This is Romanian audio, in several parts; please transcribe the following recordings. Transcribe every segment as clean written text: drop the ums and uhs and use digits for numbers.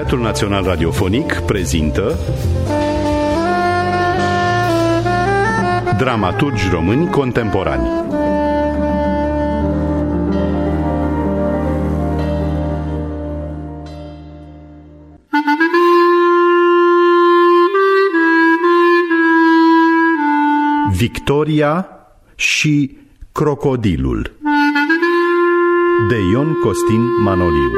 Teatrul Național Radiofonic prezintă dramaturgi români contemporani. Victoria și Crocodilul de Ion Costin Manoliu.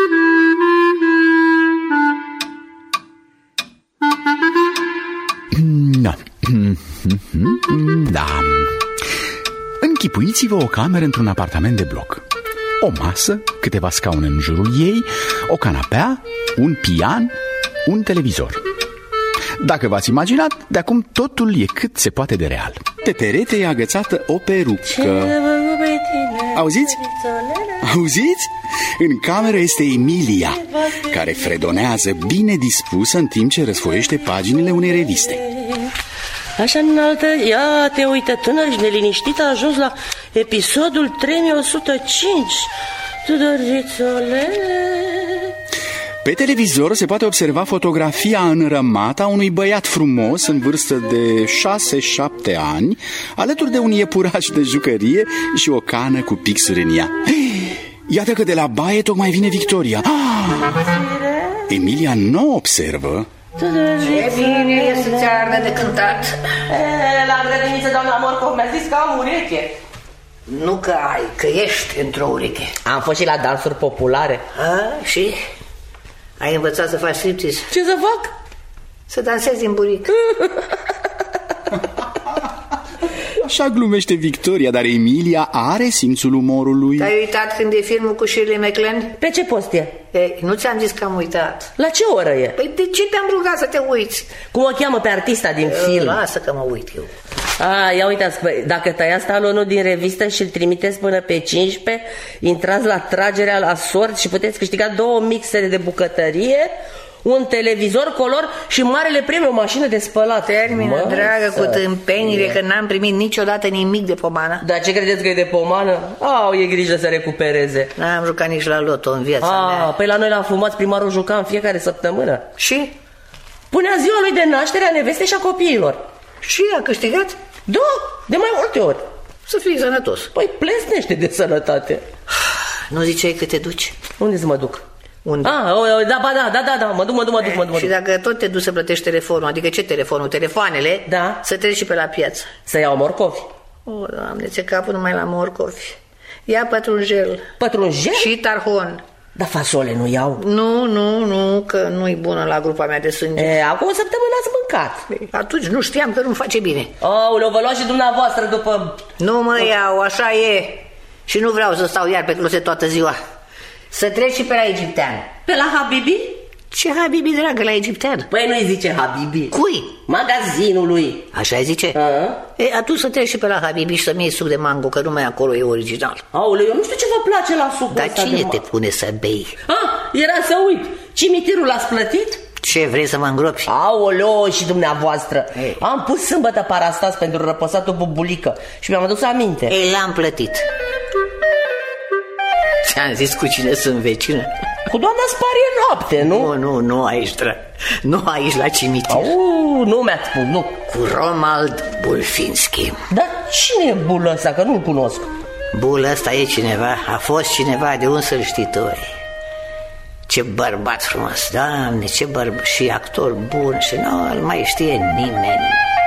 Da. Închipuiți-vă o cameră într-un apartament de bloc. O masă, câteva scaune în jurul ei, o canapea, un pian, un televizor. Dacă v-ați imaginat, de acum totul e cât se poate de real. Pe perete e agățată o perucă. Auziți? Auziți? În cameră este Emilia, care fredonează bine dispusă în timp ce răsfoiește paginile unei reviste. Așa înaltă, ia te uită, tânăr și neliniștit, a ajuns la episodul 3105. Tudorițole. Pe televizor se poate observa fotografia înrămată a unui băiat frumos în vârstă de 6-7 ani, alături de un iepuraș de jucărie și o cană cu pixuri în ea. Iată că de la baie tocmai vine Victoria. Emilia nu observă. Ce bine e să-ți ardă de cântat. La grădiniță, doamna Morcov mi-a zis că am ureche. Nu că ai, că ești într-o ureche. Am fost și la dansuri populare. Și? Ai învățat să faci striptease? Ce să fac? Să dansezi în buric. Așa glumește Victoria, dar Emilia are simțul umorului. Te-ai uitat când e filmul cu Shirley MacLaine? Pe ce post e? Nu ți-am zis că am uitat. La ce oră e? Păi de ce te-am rugat să te uiți? Cum o cheamă pe artista din film? Lasă că mă uit eu. Ia uitați, dacă tăiați talonul din revistă și îl trimiteți până pe 15, intrați la tragerea la sort și puteți câștiga 2 mixere de bucătărie, un televizor color și marele premiu, o mașină de spălat. Termină, dragă, cu tâmpenile, că n-am primit niciodată nimic de pomană. Dar ce credeți că e de pomană? E grijă să recupereze. N-am jucat nici la loto în viața mea. Păi la noi la Fumați primarul juca în fiecare săptămână. Și? Punea ziua lui de naștere a nevestei și a copiilor. Și a câștigat? Da, de mai multe ori. Să fii sănătos. Păi plesnește de sănătate. Nu ziceai că te duci? Unde să mă duc? Unde? Da, mă duc. Și dacă tot te duci să plătești telefonul, adică ce telefonul? Telefoanele? Da. Să treci și pe la piață. Să iau morcovi. Doamne, ți-e capul numai la morcovi. Ia pătrunjel. Pătrunjel? Și tarhon. Dar fasole nu iau? Nu, că nu-i bună la grupa mea de sânge. Acum o săptămână ați mâncat. Atunci nu știam că nu-mi face bine. Aoleu, vă luați și dumneavoastră după... Nu mă iau, așa e. Și nu vreau să stau iar pe closet toată ziua. Să treci și pe la egiptean. Pe la Habibi? Ce Habibi, dragă, la egiptean? Păi nu-i zice Habibi. Cui? Magazinului. Așa zice? Atunci să treci și pe la Habibi și să-mi iei suc de mango, că numai acolo e original. Aoleu, eu nu știu ce vă place la sucul Dar ăsta. cine te pune să bei? Era să uit. Cimitirul l-ați plătit? Ce, vrei să mă îngropi? Aoleu, și dumneavoastră. Am pus sâmbătă parastas pentru răposatul bubulică și mi-am adus aminte. L-am plătit. Ți-am zis cu cine sunt vecină? Cu doamna Sparie noapte, nu? Nu aici, nu aici la cimitir. Nu mi-ați spus, nu. Cu Romald Bulfinski. Dar cine e bulul ăsta, că nu-l cunosc? Bulul ăsta e cineva, a fost cineva, de unde să-l știi tu? Ce bărbat frumos, Doamne, ce bărbat, și actor bun și nu-l mai știe nimeni.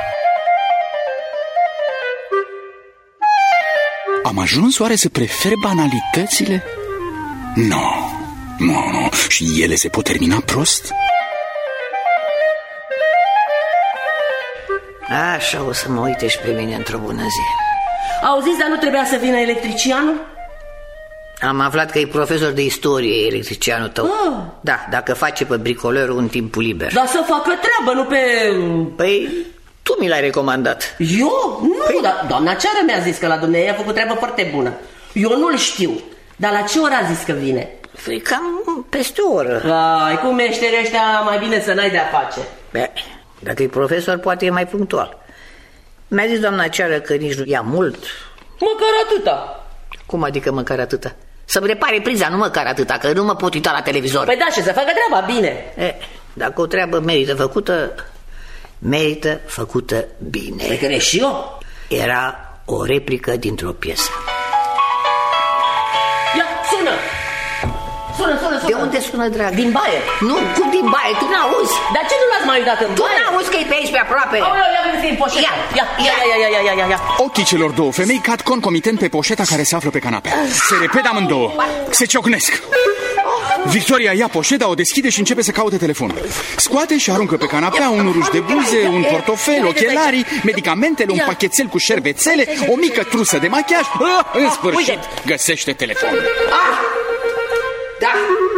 Am ajuns oare să prefer banalitățile? Nu. Și ele se pot termina prost? Așa o să mă uite și pe mine într-o bună zi. Auziți, dar nu trebuia să vină electricianul? Am aflat că e profesor de istorie, electricianul tău. Da, dacă face pe bricolerul în timpul liber. Dar să facă treabă, nu pe... Păi... Tu mi l-ai recomandat. Eu? Nu, dar doamna Ceară mi-a zis că la dumneavoastră a făcut treabă foarte bună. Eu nu-l știu. Dar la ce oră a zis că vine? Păi cam peste o oră. Cu meșterii ăștia mai bine să n-ai de-a face. Dacă e profesor, poate e mai punctual. Mi-a zis doamna Ceară că nici nu ia mult. Măcar atâta. Cum adică măcar atâta? să-mi repare priza, nu măcar atâta, că nu mă pot uita la televizor. Păi da, și să facă treaba bine. Dacă o treabă merită făcută bine. Păi că și eu. Era o replică dintr-o piesă. Ia, sună! Sună. De unde sună, drag? Din baie. Nu, cum din baie? Tu n-auzi? Dar ce nu l-ați mai uitat în baie? Tu n-auzi că e pe aici, pe aproape? Ia vezi că e în poșetă. Ia. Ochii celor două femei cad concomitent pe poșeta care se află pe canapea. Se repede amândouă. Se ciocnesc. Victoria ia poșeta, o deschide și începe să caute telefonul. Scoate și aruncă pe canapea un ruj de buze, un portofel, ochelarii, medicamentele, un pachetel cu șervețele, o mică trusă de machiaj. În sfârșit găsește telefonul. Da.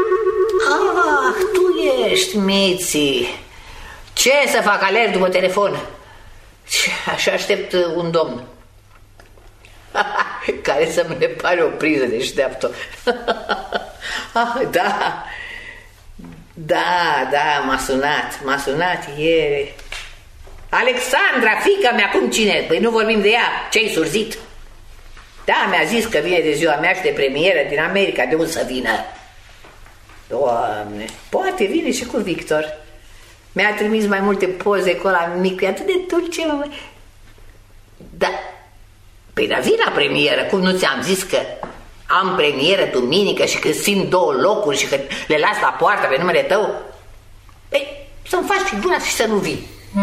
Tu ești, Miții. Ce să fac, alerg după telefon? Așa aștept un domn care să-mi repare o priză deșteaptă. Da, m-a sunat ieri. Alexandra, fiica mea, cum cine? Păi nu vorbim de ea, ce-ai surzit? Da, mi-a zis că vine de ziua mea și de premieră din America, de unde să vină? Doamne, poate vine și cu Victor. Mi-a trimis mai multe poze cu ăla mic, e atât de dulce, mă. Da, păi da, vin la premieră, cum nu ți-am zis că am premieră duminică și că simt 2 locuri și că le las la poartă pe numele tău? Păi, să-mi faci figura și să nu vii.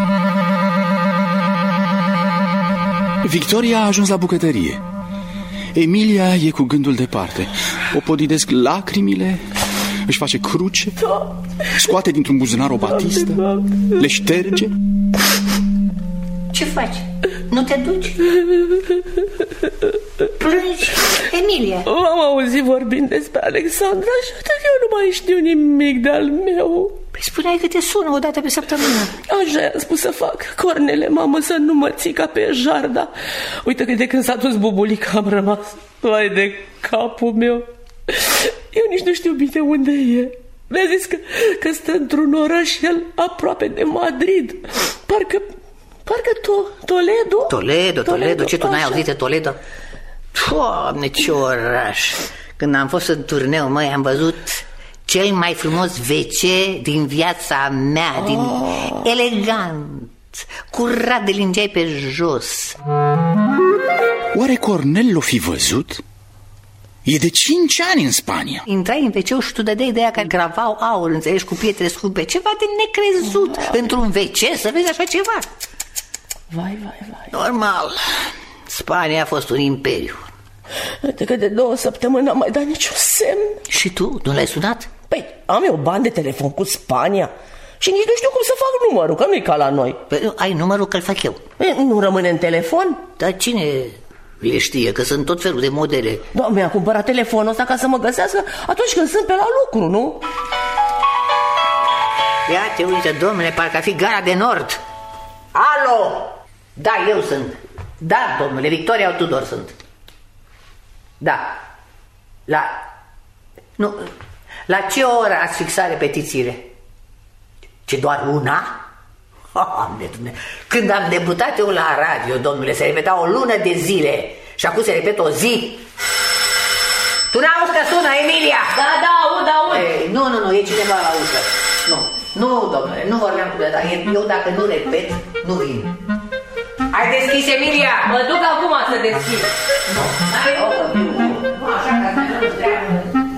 Victoria a ajuns la bucătărie. Emilia e cu gândul departe. O podidesc lacrimile, își face cruce, scoate dintr-un buzunar o batistă, le șterge. Ce faci? Nu te duci? Plângi? Emilia? Am auzit vorbind despre Alexandra și atât eu nu mai știu nimic de-al meu. Păi spuneai că te sună o dată pe săptămână. Așa i-am spus să fac. Cornele, mamă, să nu mă ții ca pe jarda. Uite că de când s-a dus bubulica am rămas. Vai de capul meu. Eu nici nu știu bine unde e. Mi-a zis că stă într-un orașel aproape de Madrid. Parcă Toledo, ce tu n-ai auzit de Toledo? Doamne, ce oraș! Când am fost în turneu, măi, am văzut cel mai frumos WC din viața mea, elegant, curat de lingeai pe jos. Oare Cornel l-o fi văzut? E de 5 ani în Spania. Intrai în WC și tu dădeai de aia care gravau aur, înțelegi, cu pietre scumpe. Ceva de necrezut. Într-un WC să vezi așa ceva. Vai. Normal. Spania a fost un imperiu. Uite că de 2 săptămâni n-am mai dat niciun semn. Și tu? Nu l-ai sunat? Păi, am eu bani de telefon cu Spania și nici nu știu cum să fac numărul, că nu-i ca la noi. Păi, ai numărul, că-l fac eu. Nu rămâne în telefon? Dar cine le știe că sunt tot felul de modele? Da, mi-a cumpărat telefonul ăsta ca să mă găsească atunci când sunt pe la lucru, nu? Ia te uite, domnule, parcă a fi Gara de Nord. Alo! Da, eu sunt. Da, domnule, Victoria Tudor sunt. Da. La ce oră ați fixat repetițiile? Ce, doar una? Când am debutat eu la radio, domnule, se repeta o lună de zile și acum se repetă o zi. Tu n-auzi că sună, Emilia? Da, aud. Ei, nu, e cineva la ușă. Nu, domnule, nu vorbeam cu data. Eu dacă nu repet, nu vin. Ai deschis, Emilia? Mă duc acum să deschid. Nu, așa că asta nu treabă.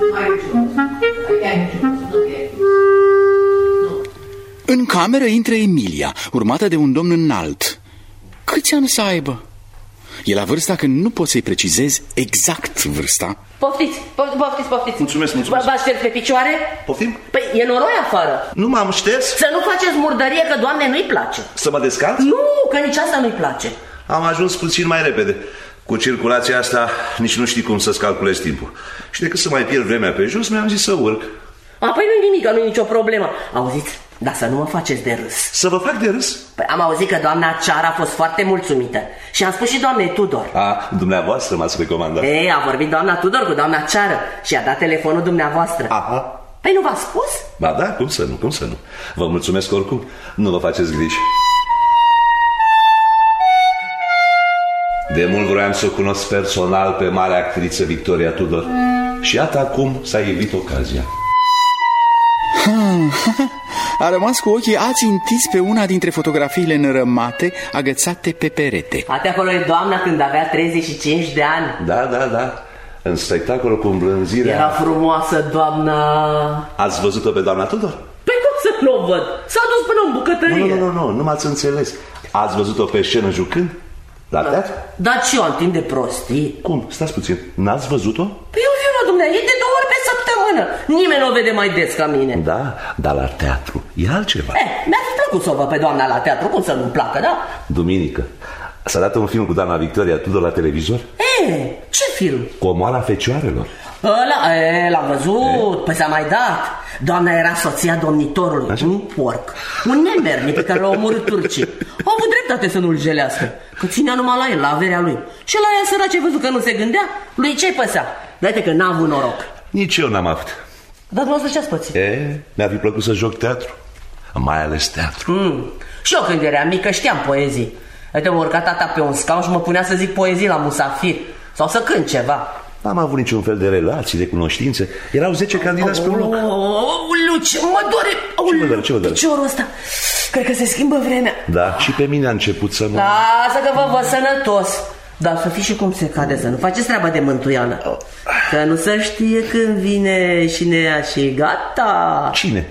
În cameră intră Emilia, urmată de un domn înalt. Câți ani să aibă? E la vârsta când nu poți să-i precizezi exact vârsta. Poftiți. Mulțumesc. Vă aștept pe picioare? Poftim? Păi e noroi afară. Nu m-am șters? Să nu faceți murdărie, că doamne nu-i place. Să mă descalț? Nu, că nici asta nu-i place. Am ajuns puțin mai repede. Cu circulația asta nici nu știi cum să-ți calculezi timpul. Și decât să mai pierd vremea pe jos, mi-am zis să urc. Păi nu-i nimic, nu-i nicio problemă. Auziți? Dar să nu mă faceți de râs. Să vă fac de râs? Păi am auzit că doamna Ceara a fost foarte mulțumită. Și am spus și doamnei Tudor. Dumneavoastră m-ați recomandat. Ei, a vorbit doamna Tudor cu doamna Ceară și a dat telefonul dumneavoastră. Aha. Păi nu v-a spus? Ba da, cum să nu. Vă mulțumesc oricum. Nu vă faceți griji. De mult vroiam să o cunosc personal pe marea actriță Victoria Tudor. Și iată acum s-a evit ocazia. A rămas cu ochii ațintiți pe una dintre fotografiile înrămate, agățate pe perete. Poate acolo e doamna când avea 35 de ani. Da. În spectacolul cu îmblânzirea... Era frumoasă, doamna... Ați văzut-o pe doamna Tudor? Păi cum să nu o văd? S-a dus până în bucătărie. Nu m-ați înțeles. Ați văzut-o pe scenă jucând? La teatru? Dar și eu am timp de prostii. Cum? Stați puțin. N-ați văzut-o? Păi eu viu la dumneavoastră, e de 2 ori pe săptămână. Nimeni nu o vede mai des ca mine. Da, dar la teatru e altceva. Mi-ar fi plăcut să o văd pe doamna la teatru, cum să nu-mi placă, da? Duminică s-a dat un film cu doamna Victoria Tudor la televizor. Ce film? Comoara Fecioarelor. L-am văzut, păi s-a mai dat. Doamna era soția domnitorului. Așa? Un porc, un nemernic pe care l-au omorât turcii. Au avut dreptate să nu-l jelească, că ținea numai la el, la averea lui. Și la ea sărace văzut că nu se gândea, lui ce-i păsea? Dă-te că n-a avut noroc. Nici eu n-am avut. Dar dumneavoastră ce-ați pățit? Mi-ar fi plăcut să joc teatru. Mai ales teatru. Și eu când eram mică știam poezii. Uite, mă urca tata pe un scaun și mă punea să zic poezii la musafir sau să cânt ceva. N-am avut niciun fel de relații, de cunoștințe. Erau 10 candidați pe un loc. Luci, mă doare. Ce vă doare? Piciorul ăsta. Cred că se schimbă vremea. Da, și pe mine a început să mă... Lasă că vă văd sănătos. Dar să fii și cum se cade, să nu faceți treaba de mântuială. Că nu se știe când vine și ne ia și gata. Cine?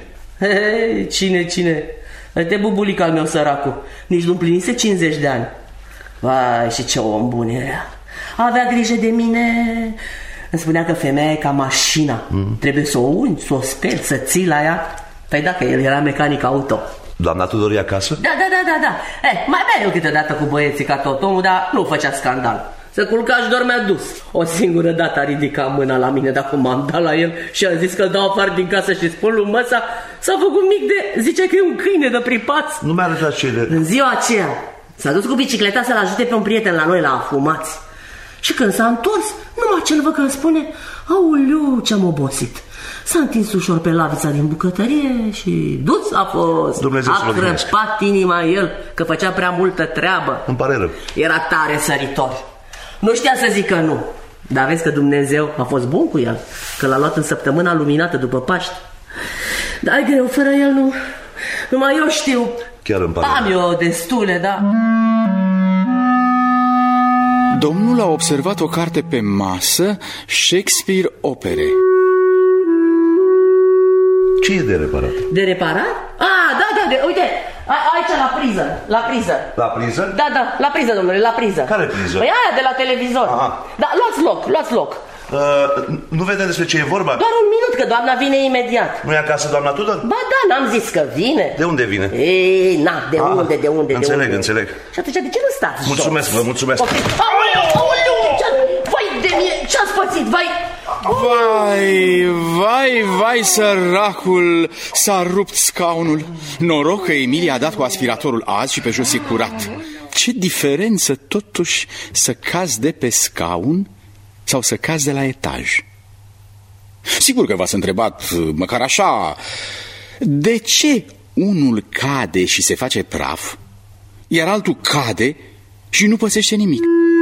Cine? Uite bubulica al meu săracul. Nici nu împlinise 50 de ani. Vai, și ce om bun era. Avea grijă de mine. Îmi spunea că femeia e ca mașina. Trebuie să o ungi, să o speli, să ții la ea. Păi dacă el era mecanic auto. Doamna Tudor e acasă? Da. Mai bea eu câteodată cu băieții ca tot omul, dar nu făcea scandal. Se culca și dormea dus. O singură dată a ridicat mâna la mine, dacă m-am dat la el și a zis că îl dau afară din casă și spun lui măsa. S-a făcut mic de... Zice că e un câine de pripaț. Nu mi-a arătat cele... În ziua aceea s-a dus cu bicicleta să-l ajute pe un prieten la noi la afumați. Și când s-a întors, numai ce-l văd că îmi spune: aoleu, ce-am obosit. S-a întins ușor pe lavița din bucătărie și dus a fost. Dumnezeu a crăpat inima el, că făcea prea multă treabă. Îmi pare rău. Era tare săritor. Nu știa să zică nu. Dar vezi că Dumnezeu a fost bun cu el, că l-a luat în săptămâna luminată după Paști. Dar e greu, fără el nu. Numai eu știu. Chiar îmi pare rău. Eu destule, da. Domnul a observat o carte pe masă, Shakespeare opere. Ce e de reparat? De reparat? Da, uite, aici la priză. La priză? Da, la priză, domnule, la priză. Care priză? Păi aia de la televizor. Da, luați loc. Nu vedem despre ce e vorba? Doar un minut, că doamna vine imediat. Nu e acasă doamna Tudor? Ba da, n-am zis că vine. De unde vine? De unde? Înțeleg. Și atunci de ce nu stați? Vă mulțumesc. Aoleu, vai de mine, ce-ați pățit, vai? Vai, săracul, s-a rupt scaunul. Noroc că Emilia a dat cu aspiratorul azi și pe jos e curat. Ce diferență totuși să cazi de pe scaun sau să cazi de la etaj. Sigur că v-ați întrebat, măcar așa, de ce unul cade și se face praf, iar altul cade și nu pățește nimic?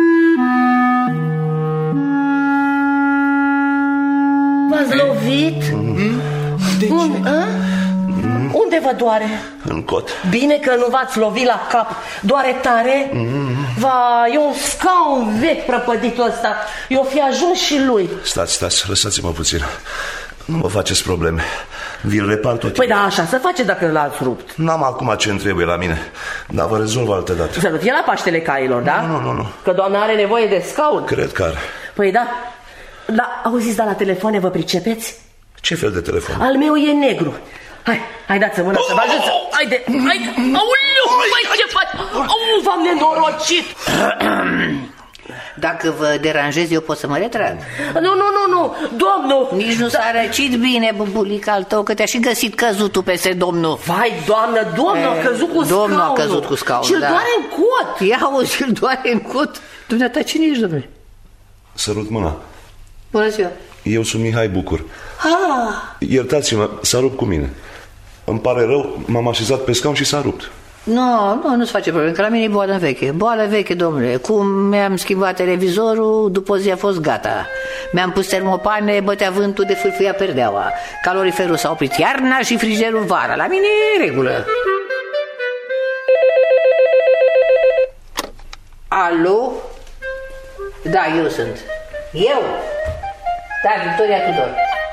V-ați lovit? De ce? Unde vă doare? În cot. Bine că nu v-ați lovit la cap. Doare tare? E un scaun vechi prăpăditul ăsta. Eu fi ajuns și lui. Stați, lăsați-mă puțin. Nu mă faceți probleme. Vi-l repar tot. Păi da, așa să face dacă l-ați rupt. N-am acum ce-mi trebuie la mine, dar vă rezolv altă dată. Să nu fie la Paștele Cailor, da? Nu. Că doamna are nevoie de scaun. Cred că are. Păi da, auziți, la telefoane vă pricepeți? Ce fel de telefon? Al meu e negru. Hai dați mâna să vă ajut. Haide. Aoleu, ce faci? V-am nenorocit. Dacă vă deranjez, eu pot să mă retrag. Nu, domnul. Nici nu s-a răcit bine, bubulica al tău, că te-a și găsit căzutul peste domnul. Vai, doamnă, a căzut cu scaunul. Domnul a căzut cu scaunul, Și-l doare în cot. Ia auzi, îl doare în cot. Dumneata, cine ești, domnule? Sărut mâna. Bună ziua. Eu sunt Mihai Bucur. Iertați-mă, s-a rupt cu mine. Îmi pare rău, m-am așezat pe scaun și s-a rupt. Nu-ți face probleme, că la mine e boală veche. Boală veche, domnule. Cum mi-am schimbat televizorul, după o zi a fost gata. Mi-am pus termopane, bătea vântul, de fârfâia perdeaua. Caloriferul s-a oprit iarna și frigiderul vara. La mine e regulă. Alo? Da, eu sunt. Eu? Da, Victoria Tudor.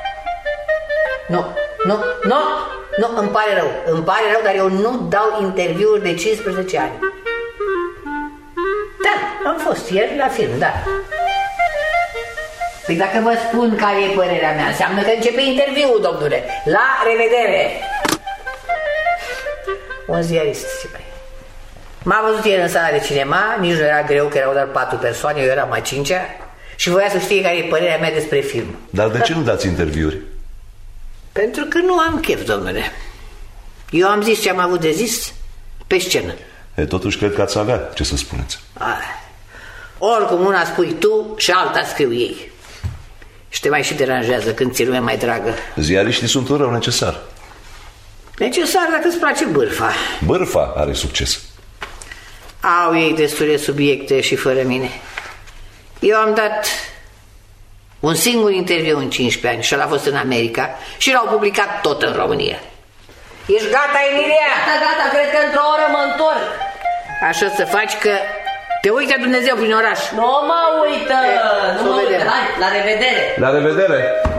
Nu, îmi pare rău, dar eu nu dau interviuri de 15 ani. Da, am fost ieri la film, da. Păi dacă vă spun care e părerea mea, înseamnă că începe interviul, domnule. La revedere! Un ziarist. M-a văzut ieri în sala de cinema, nici nu era greu, că erau doar 4 persoane, eu eram a 5-a, și voia să știe care e părerea mea despre film. Dar de ce nu dați interviuri? Pentru că nu am chef, domnule. Eu am zis ce am avut de zis pe scenă. Totuși cred că ați avea ce să spuneți. Oricum una spui tu și alta scriu ei. Și te mai și deranjează când ți-e lumea mai dragă. Ziariștii sunt un rău necesar. Necesar dacă îți place bârfa. Bârfa are succes. Au ei destule subiecte și fără mine. Eu am dat un singur interviu în 15 ani și ăla a fost în America și l-au publicat tot în România. Ești gata, Emilia? Gata, cred că într-o oră mă întorc. Așa să faci că te uită Dumnezeu prin oraș. Nu mă uită, Hai, la revedere. La revedere.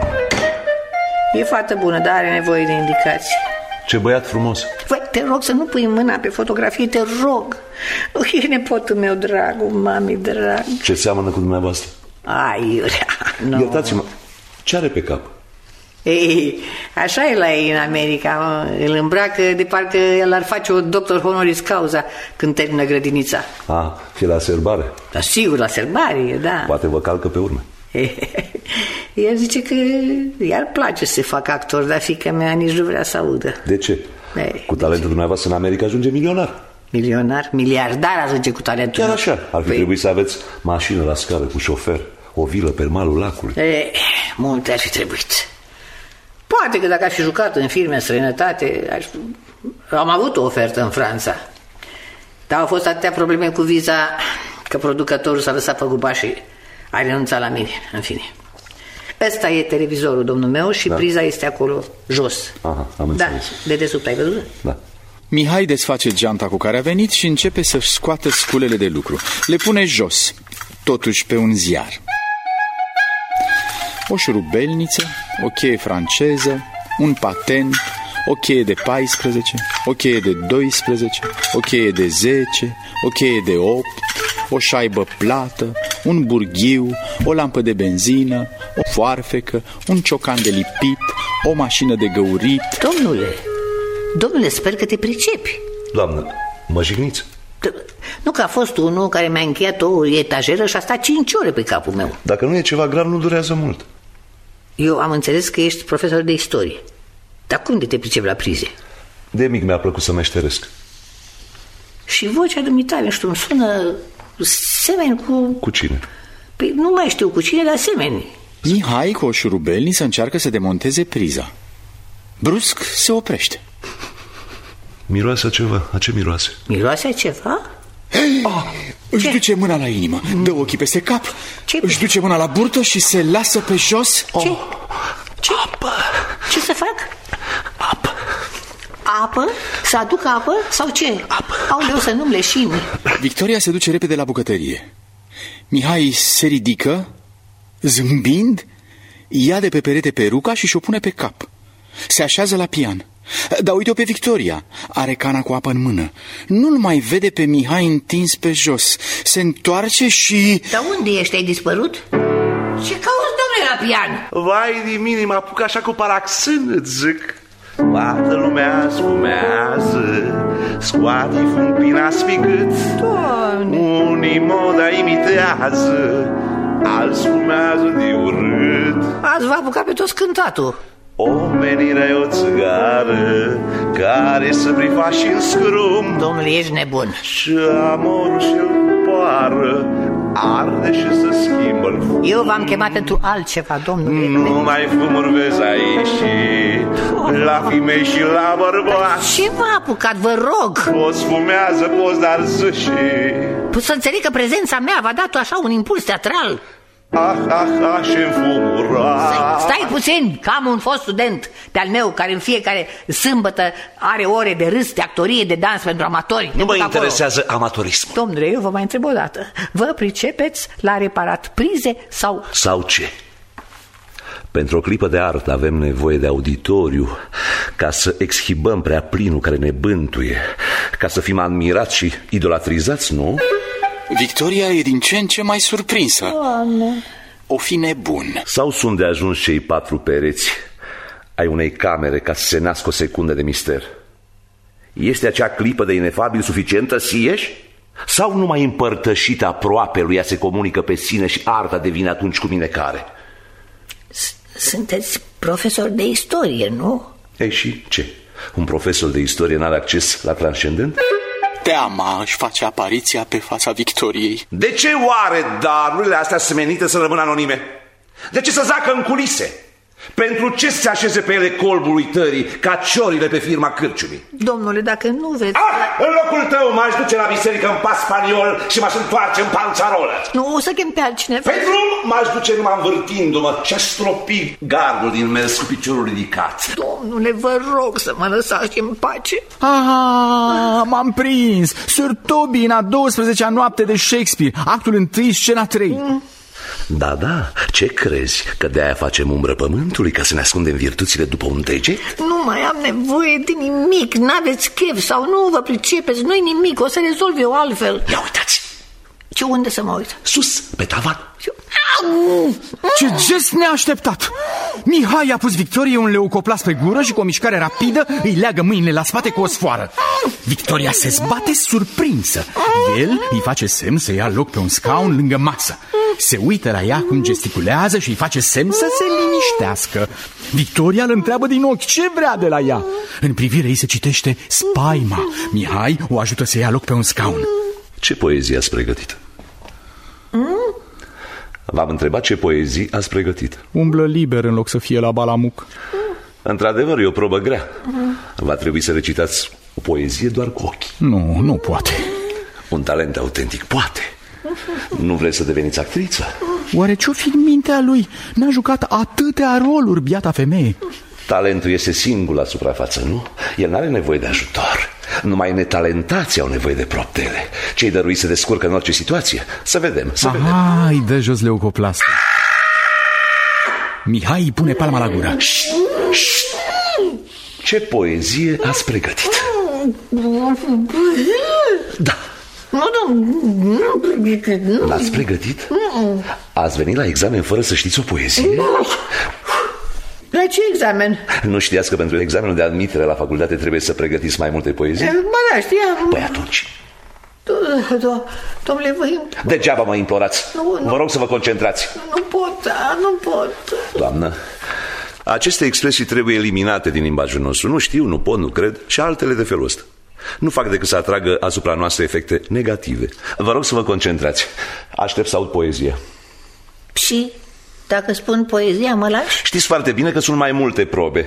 E fată bună, dar are nevoie de indicații. Ce băiat frumos. Voi, te rog să nu pui mâna pe fotografie, te rog. E nepotul meu drag, mami drag. Ce seamănă cu dumneavoastră? Iurea, nu. Iertați-mă, ce are pe cap? Ei, așa e la ei în America, îl îmbracă de parcă el ar face o doctor honoris causa când termină grădinița. E la serbare? Da, sigur, la serbare, da. Poate vă calcă pe urme. El zice că i-ar place să se facă actor, dar fiica mea nici nu vrea să audă. De ce? Cu talentul dumneavoastră în America ajunge milionar. Milionar? Miliardar ajunge cu talentul. Chiar așa, ar fi trebuit să aveți mașină la scară cu șofer, o vilă pe malul lacului. Multe ar fi trebuit. Poate că dacă aș fi jucat în filme în străinătate, am avut o ofertă în Franța. Dar au fost atâtea probleme cu viza că producătorul s-a lăsat pe guba și a renunțat la mine, în fine. Ăsta e televizorul, domnul meu, și priza este acolo, jos. Aha, am înțeles. Da, de desubt, ai văzut? Da. Mihai desface geanta cu care a venit și începe să-și scoată sculele de lucru. Le pune jos, totuși pe un ziar. O șurubelniță, o cheie franceză, un patent, o cheie de 14, o cheie de 12, o cheie de 10, o cheie de 8, o șaibă plată, un burghiu, o lampă de benzină, o foarfecă, un ciocan de lipit, o mașină de găurit. Domnule, sper că te pricepi. Doamnă, mă jigniți? Nu că a fost unul care mi-a încheiat o etajeră și a stat 5 ore pe capul meu. Dacă nu e ceva grav, nu durează mult. Eu am înțeles că ești profesor de istorie. Dar cum de te pricepi la prize? De mic mi-a plăcut să meșteresc. Și vocea dumitale, nu știu, îmi sună semeni cu... Cu cine? Păi nu mai știu cu cine, dar semeni. Mihai cu o șurubelniță încearcă să demonteze priza. Brusc se oprește. Miroase ceva. A ce miroase? Miroase ceva? Își duce mâna la inimă, dă ochii peste cap. Își duce mâna la burtă și se lasă pe jos. Ce? Apă. Ce să fac? Apă. Apă? Să aduc apă? Sau ce? Apă. Aoleu, să nu-mi leșini. Victoria se duce repede la bucătărie. Mihai se ridică, zâmbind, ia de pe perete peruca și și-o pune pe cap. Se așează la pian. Dar uite-o pe Victoria, are cana cu apă în mână. Nu-l mai vede pe Mihai întins pe jos. Se întoarce și... Dar unde ești? Ai dispărut? Ce cauți, domnule, la pian? Vai de mine, mă apuc așa cu paraxân, îți zic. Toată lumea sfumează, scoate-i fumpina spicât. Doamne! Unii moda imitează, alți sfumează de urât. Azi v-a apucat pe toți cântatul. Omenirea e o țigară care se prifa și în scrum. Domnule, ești nebun. Și amorul și-l poară arde și se schimbă vârf. Eu v-am chemat pentru altceva, domnule. Nu mai fumurvezi aici, la femei și la bărbați. Ce v-a apucat, vă rog? Poți fumează, poți dar zâși. Să înțeleg că prezența mea v-a dat așa un impuls teatral. Și-mi fumura. Stai puțin, că am un fost student de-al meu care în fiecare sâmbătă are ore de râs, de actorie, de dans pentru amatori. Nu mă interesează amatorismul. Domnule, eu vă mai întreb o dată. Vă pricepeți la reparat prize sau... Sau ce? Pentru o clipă de artă avem nevoie de auditoriu ca să exhibăm prea plinul care ne bântuie, ca să fim admirați și idolatrizați, nu? Victoria e din ce în ce mai surprinsă. Doamne. O fi nebun. Sau sunt de ajuns cei 4 pereți ai unei camere ca să se nască o secundă de mister? Este acea clipă de inefabil suficientă, Sieș? Sau numai împărtășită aproape lui ea se comunică pe sine și arta devine atunci cu mine care? Sunteți profesor de istorie, nu? Ei, și ce? Un profesor de istorie n-are acces la transcendent? Teama își face apariția pe fața Victoriei. De ce oare darurile astea sunt menite să rămână anonime? De ce să zacă în culise? Pentru ce se așeze pe ele colbul uitării ca ciorile pe firma cârciumii? Domnule, dacă nu vreți... În locul tău m-aș duce la biserică în pas spaniol și m-aș întoarce în panțarolă. Nu, o să chem pe altcineva. Pe drum m-aș duce numai învârtindu-mă și aș stropi gardul din mers cu piciorul ridicat. Domnule, vă rog să mă lăsați în pace. M-am prins. Sir Toby în a 12-a noapte de Shakespeare, actul 1, scena 3. Da, ce crezi? Că de-aia facem umbră pământului, ca să ne ascundem virtuțile după un deget? Nu mai am nevoie de nimic, n-aveți chef sau nu vă pricepeți, nu-i nimic, o să rezolv eu altfel. Ia uitați! Ce, unde să mă uit? Sus, pe tavan. Ce gest neașteptat! Mihai a pus Victoriei un leucoplast pe gură și cu o mișcare rapidă îi leagă mâinile la spate cu o sfoară. Victoria se zbate surprinsă. El îi face semn să ia loc pe un scaun lângă masă. Se uită la ea cum gesticulează și îi face semn să se liniștească. Victoria îl întreabă din ochi ce vrea de la ea. În privirea ei se citește spaima. Mihai o ajută să ia loc pe un scaun. Ce poezie ați pregătit? V-am întrebat ce poezii ați pregătit. Umblă liber în loc să fie la balamuc. Într-adevăr, e o probă grea. Va trebui să recitați o poezie doar cu ochii. Nu poate. Un talent autentic poate. Nu vreți să deveniți actriță? Oare ce-o fi în mintea lui? N-a jucat atâtea roluri, biata femeie. Talentul este singur la suprafață, nu? El n-are nevoie de ajutor. Numai netalentații au nevoie de proptele. Cei dăruiți se descurcă în orice situație. Să vedem, să vedem. Îi dă jos leucoplastul. Mihai îi pune palma la gură. Ce poezie ați pregătit? Da. Nu. L-ați pregătit? Ați venit la examen fără să știți o poezie? La ce examen? Nu știați că pentru examenul de admitere la facultate trebuie să pregătiți mai multe poezii? Da, știam. Păi atunci Domnule, degeaba mă implorați. Vă rog să vă concentrați. Nu pot. Doamnă, aceste expresii trebuie eliminate din limbajul nostru. Nu știu, nu pot, nu cred și altele de felul ăsta. Nu fac decât să atragă asupra noastră efecte negative. Vă rog să vă concentrați. Aștept să aud poezia. Și dacă spun poezia, mă lași? Știți foarte bine că sunt mai multe probe.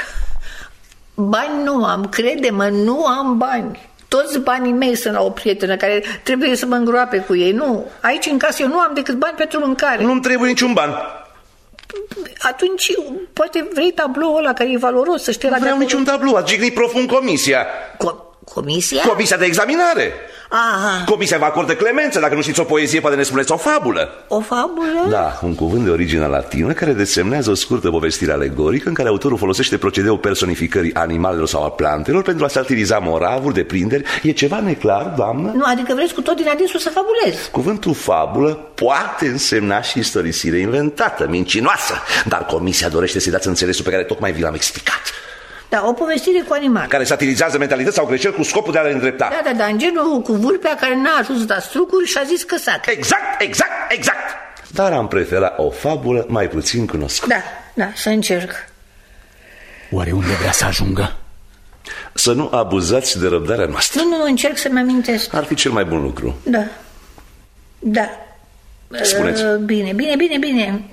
Bani nu am, crede-mă, nu am bani. Toți banii mei sunt la o prietenă care trebuie să mă îngroape cu ei. Nu, aici în casă eu nu am decât bani pentru mâncare. Nu-mi trebuie niciun ban. Atunci poate vrei tabloul ăla care e valoros, să știi la... Nu vreau niciun tablou, ați jignit profund comisia. Comisia? Comisia de examinare. Comisia vă acordă clemență. Dacă nu știți o poezie, poate ne spuneți o fabulă. O fabulă? Da, un cuvânt de origine latină care desemnează o scurtă povestire alegorică în care autorul folosește procedeul personificării animalelor sau a plantelor pentru a satiriza moravuri, deprinderi. E ceva neclar, doamnă? Nu, adică vreți cu tot din adinsul să fabulezi. Cuvântul fabulă poate însemna și istorisire inventată, mincinoasă, dar comisia dorește să-i dați înțelesul pe care tocmai vi l-am explicat. Da, o povestire cu animale care satirizează mentalități sau greșeli cu scopul de a le îndrepta. Da, în genul cu vulpea care n-a ajuns la strucuri și a zis că sacă. Exact. Dar am preferat o fabulă mai puțin cunoscută. Da, să încerc. Oare unde vrea să ajungă? Să nu abuzați de răbdarea noastră. Nu, încerc să-mi amintesc. Ar fi cel mai bun lucru. Da. Spuneți. Bine.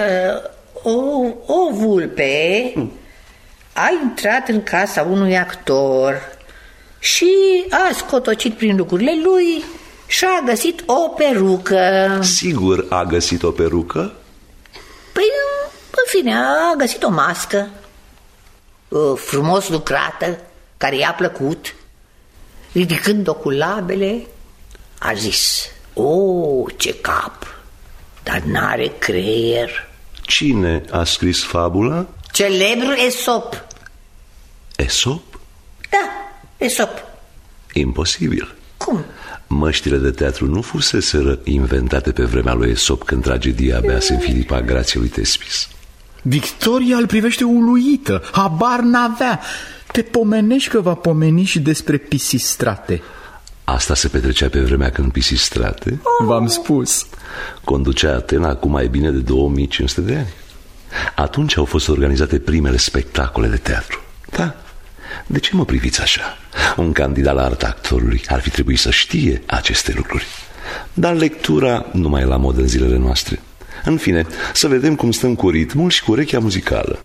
O vulpe a intrat în casa unui actor și a scotocit prin lucrurile lui și a găsit o perucă. Sigur a găsit o perucă? Păi, în fine, a găsit o mască frumos lucrată, care i-a plăcut. Ridicând-o cu labele, a zis: ce cap, dar n-are creier. Cine a scris fabula? Celebrul Esop. Esop? Da, Esop. Imposibil. Cum? Măștile de teatru nu fuseseră inventate pe vremea lui Esop, când tragedia abia se înfilipa grație lui Tespis. Victoria îl privește uluită, habar n-avea. Te pomenești că va pomeni și despre Pisistrate. Asta se petrecea pe vremea când Pisistrate, v-am spus, conducea Atena cu mai bine de 2500 de ani. Atunci au fost organizate primele spectacole de teatru. Da, de ce mă priviți așa? Un candidat la arta actorului ar fi trebuit să știe aceste lucruri. Dar lectura nu mai e la mod în zilele noastre. În fine, să vedem cum stăm cu ritmul și cu urechea muzicală.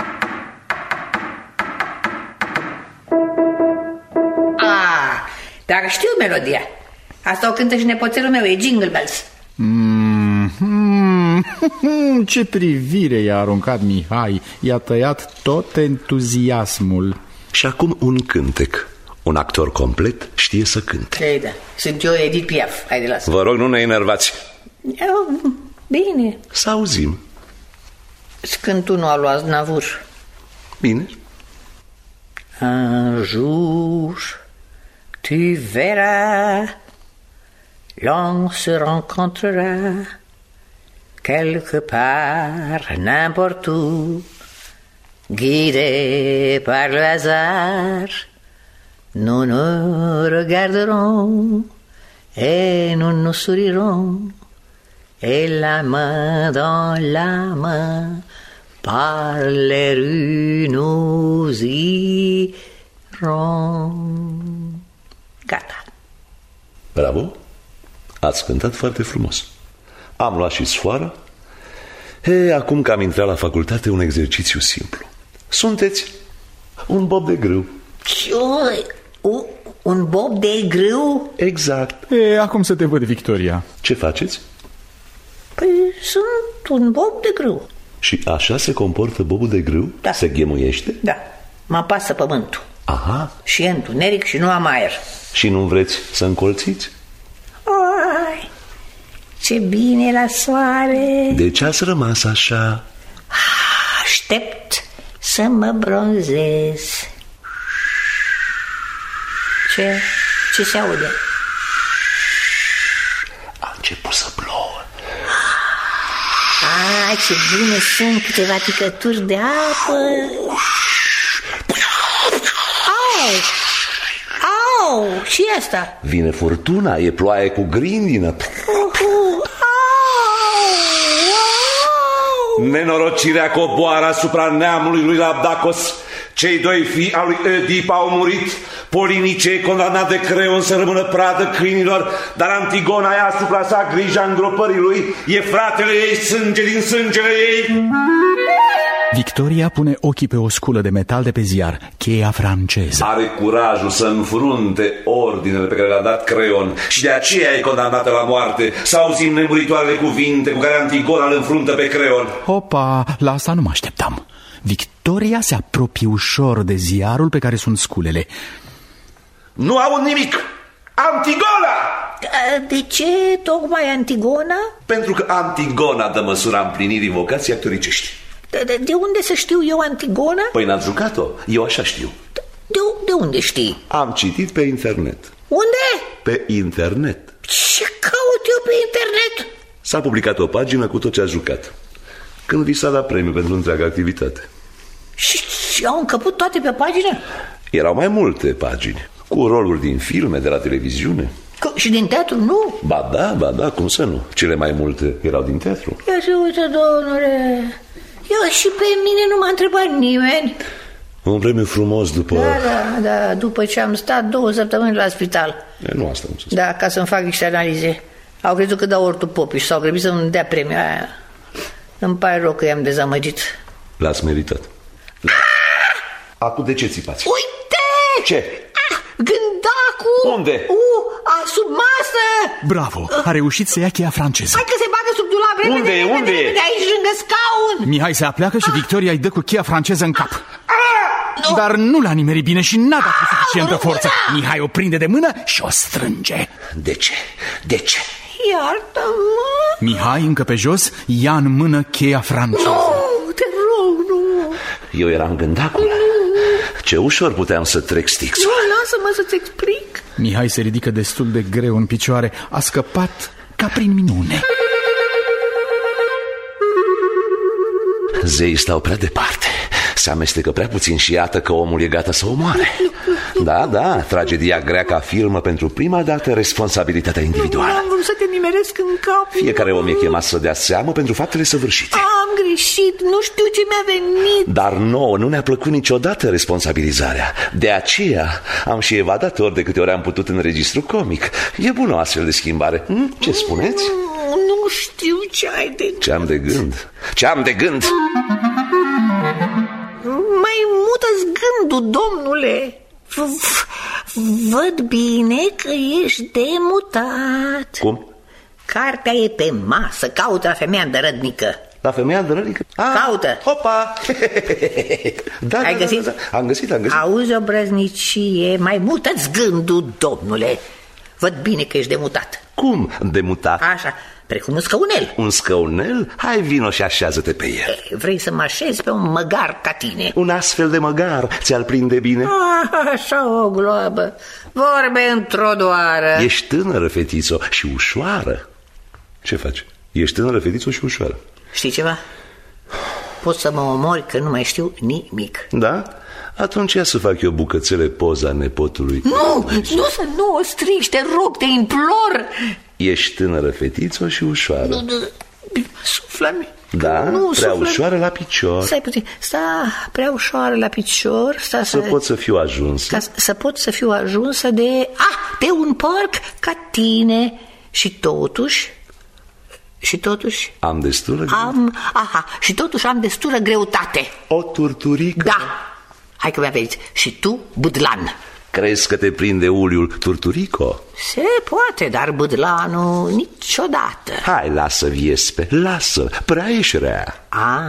Dacă știu melodia. Asta o cântă și nepoțelul meu, e Jingle Bells. Ce privire i-a aruncat Mihai. I-a tăiat tot entuziasmul. Și acum un cântec. Un actor complet știe să cânte. Ei, da, sunt eu Edith Piaf. Haide, lasă. Vă rog, nu ne enervați. Bine. Să auzim. Cântul nu a luat Aznavour. Bine. Un jour tu verras, l'on se rencontrera quelque part, n'importe où, guidés par le hasard, nous nous regarderons et nous nous sourirons, et la main dans la main, par les rues nous irons. Gata. Bravo, ați cântat foarte frumos. Am luat și sfoara. Acum că am intrat la facultate, un exercițiu simplu. Sunteți un bob de grâu. Un bob de grâu? Exact. Acum să te văd, Victoria. Ce faceți? Păi sunt un bob de grâu. Și așa se comportă bobul de grâu? Da. Se ghemuiește? Da, mă apasă pământul. Aha. Și e întuneric și nu am aer. Și nu vreți să încolțiți? Ai, ce bine la soare. De ce ați rămas așa? Aștept să mă bronzez. Ce se aude? A început să plouă. Ce bune sunt câteva ticături de apă. Au, și asta? Vine furtuna, e ploaie cu grindină. Nenorocirea coboară asupra neamului lui Labdacos. Cei doi fii al lui Oedip au murit. Polinice e condamnat de Creon să rămână pradă câinilor, dar Antigona ia asupra sa grija îngropării lui. E fratele ei, sânge din sângele ei. Victoria pune ochii pe o sculă de metal de pe ziar, cheia franceză. Are curajul să înfrunte ordinele pe care le-a dat Creon și de aceea e condamnată la moarte. Să auzim nemuritoarele cuvinte cu care Antigona îl înfruntă pe Creon. Opa, la asta nu mă așteptam. Victoria se apropie ușor de ziarul pe care sunt sculele. Nu aud nimic! Antigona! De ce tocmai Antigona? Pentru că Antigona dă măsura împlinirii vocației actoricești. De unde să știu eu Antigona? Păi n-ați jucat-o? Eu așa știu. De unde știi? Am citit pe internet. Unde? Pe internet. Ce caut eu pe internet? S-a publicat o pagină cu tot ce a jucat. Când vi s-a dat premiu pentru întreaga activitate. Și au încăput toate pe pagină? Erau mai multe pagini, cu roluri din filme, de la televiziune. Și din teatru, nu? Ba da, cum să nu? Cele mai multe erau din teatru. Ia se uită, domnule. Eu și pe mine nu m-a întrebat nimeni. Un premiu frumos după... Da, după ce am stat 2 săptămâni la spital. Nu asta nu se spune. Da, ca să-mi fac niște analize. Au crezut că dau ortul popii și s-au grăbit să-mi dea premiul aia. Îmi pare rău că i-am dezamăgit. L-ați meritat. Acum de ce țipați? Uite! Ce? Gândacul! Unde? Sub masă! Bravo, a reușit să ia cheia franceză. Hai că se bagă sub dulap. Unde? De aici lângă scaun. Mihai se apleacă și Victoria îi dă cu cheia franceză în cap. Dar nu l-a nimerit bine și n-a dat cu suficientă forță. Mihai o prinde de mână și o strânge. De ce? Iartă-mă! Mihai, încă pe jos, ia în mână cheia franceză. Nu, te rog, nu. Eu eram Gândacul. Ce ușor puteam să trec Stixul. Lasă-mă să-ți explic. Mihai se ridică destul de greu în picioare. A scăpat ca prin minune. Zeii stau prea departe. Se amestecă prea puțin și iată că omul e gata să omoare. Da, tragedia greacă afirmă pentru prima dată responsabilitatea individuală. Nu am vrut să te nimeresc în cap. Fiecare om e chemat să dea seamă pentru faptele săvârșite. Am greșit, nu știu ce mi-a venit. Dar nouă nu ne-a plăcut niciodată responsabilizarea. De aceea am și evadat ori de câte ori am putut în registru comic. E bună o astfel de schimbare. Ce spuneți? Nu știu ce ai de gând. Ce am de gând? Mai mută-ți gândul, domnule. Văd bine că ești demutat. Cum? Cartea e pe masă, caută la femeia îndărădnică. La femeia îndărătnică? Caută. Hopa! Ai găsit? Da. Am găsit. Auzi o brăznicie, mai mută-ți gândul, domnule. Văd bine că ești demutat. Cum demutat? Așa, precum un scăunel. Un scăunel? Hai, vino și așează-te pe el. Vrei să mă așezi pe un măgar ca tine? Un astfel de măgar ți-ar prinde bine? Așa o gloabă. Vorbe într-o doară. Ești tânără, fetițo, și ușoară. Ce faci? Ești tânără, fetițo, și ușoară. Știi ceva? Poți să mă omori că nu mai știu nimic. Da? Atunci ia să fac eu bucățele poza nepotului. Nu o strici, te rog, te implor. Ești tânără, fetițo, și ușoară. Suflă-mi. Da? Prea ușoară la picior. Stai puțin. Prea ușoară la picior. Să pot să fiu ajunsă. Să pot să fiu ajunsă de un porc ca tine. Și totuși am destulă și totuși am destulă greutate. O turturică. Da. Hai că mi-a venit. Și tu, bâdlan. Crezi că te prinde uliul turturico? Se poate, dar bâdlanul niciodată. Hai, lasă, viespe, lasă, prea ești rea.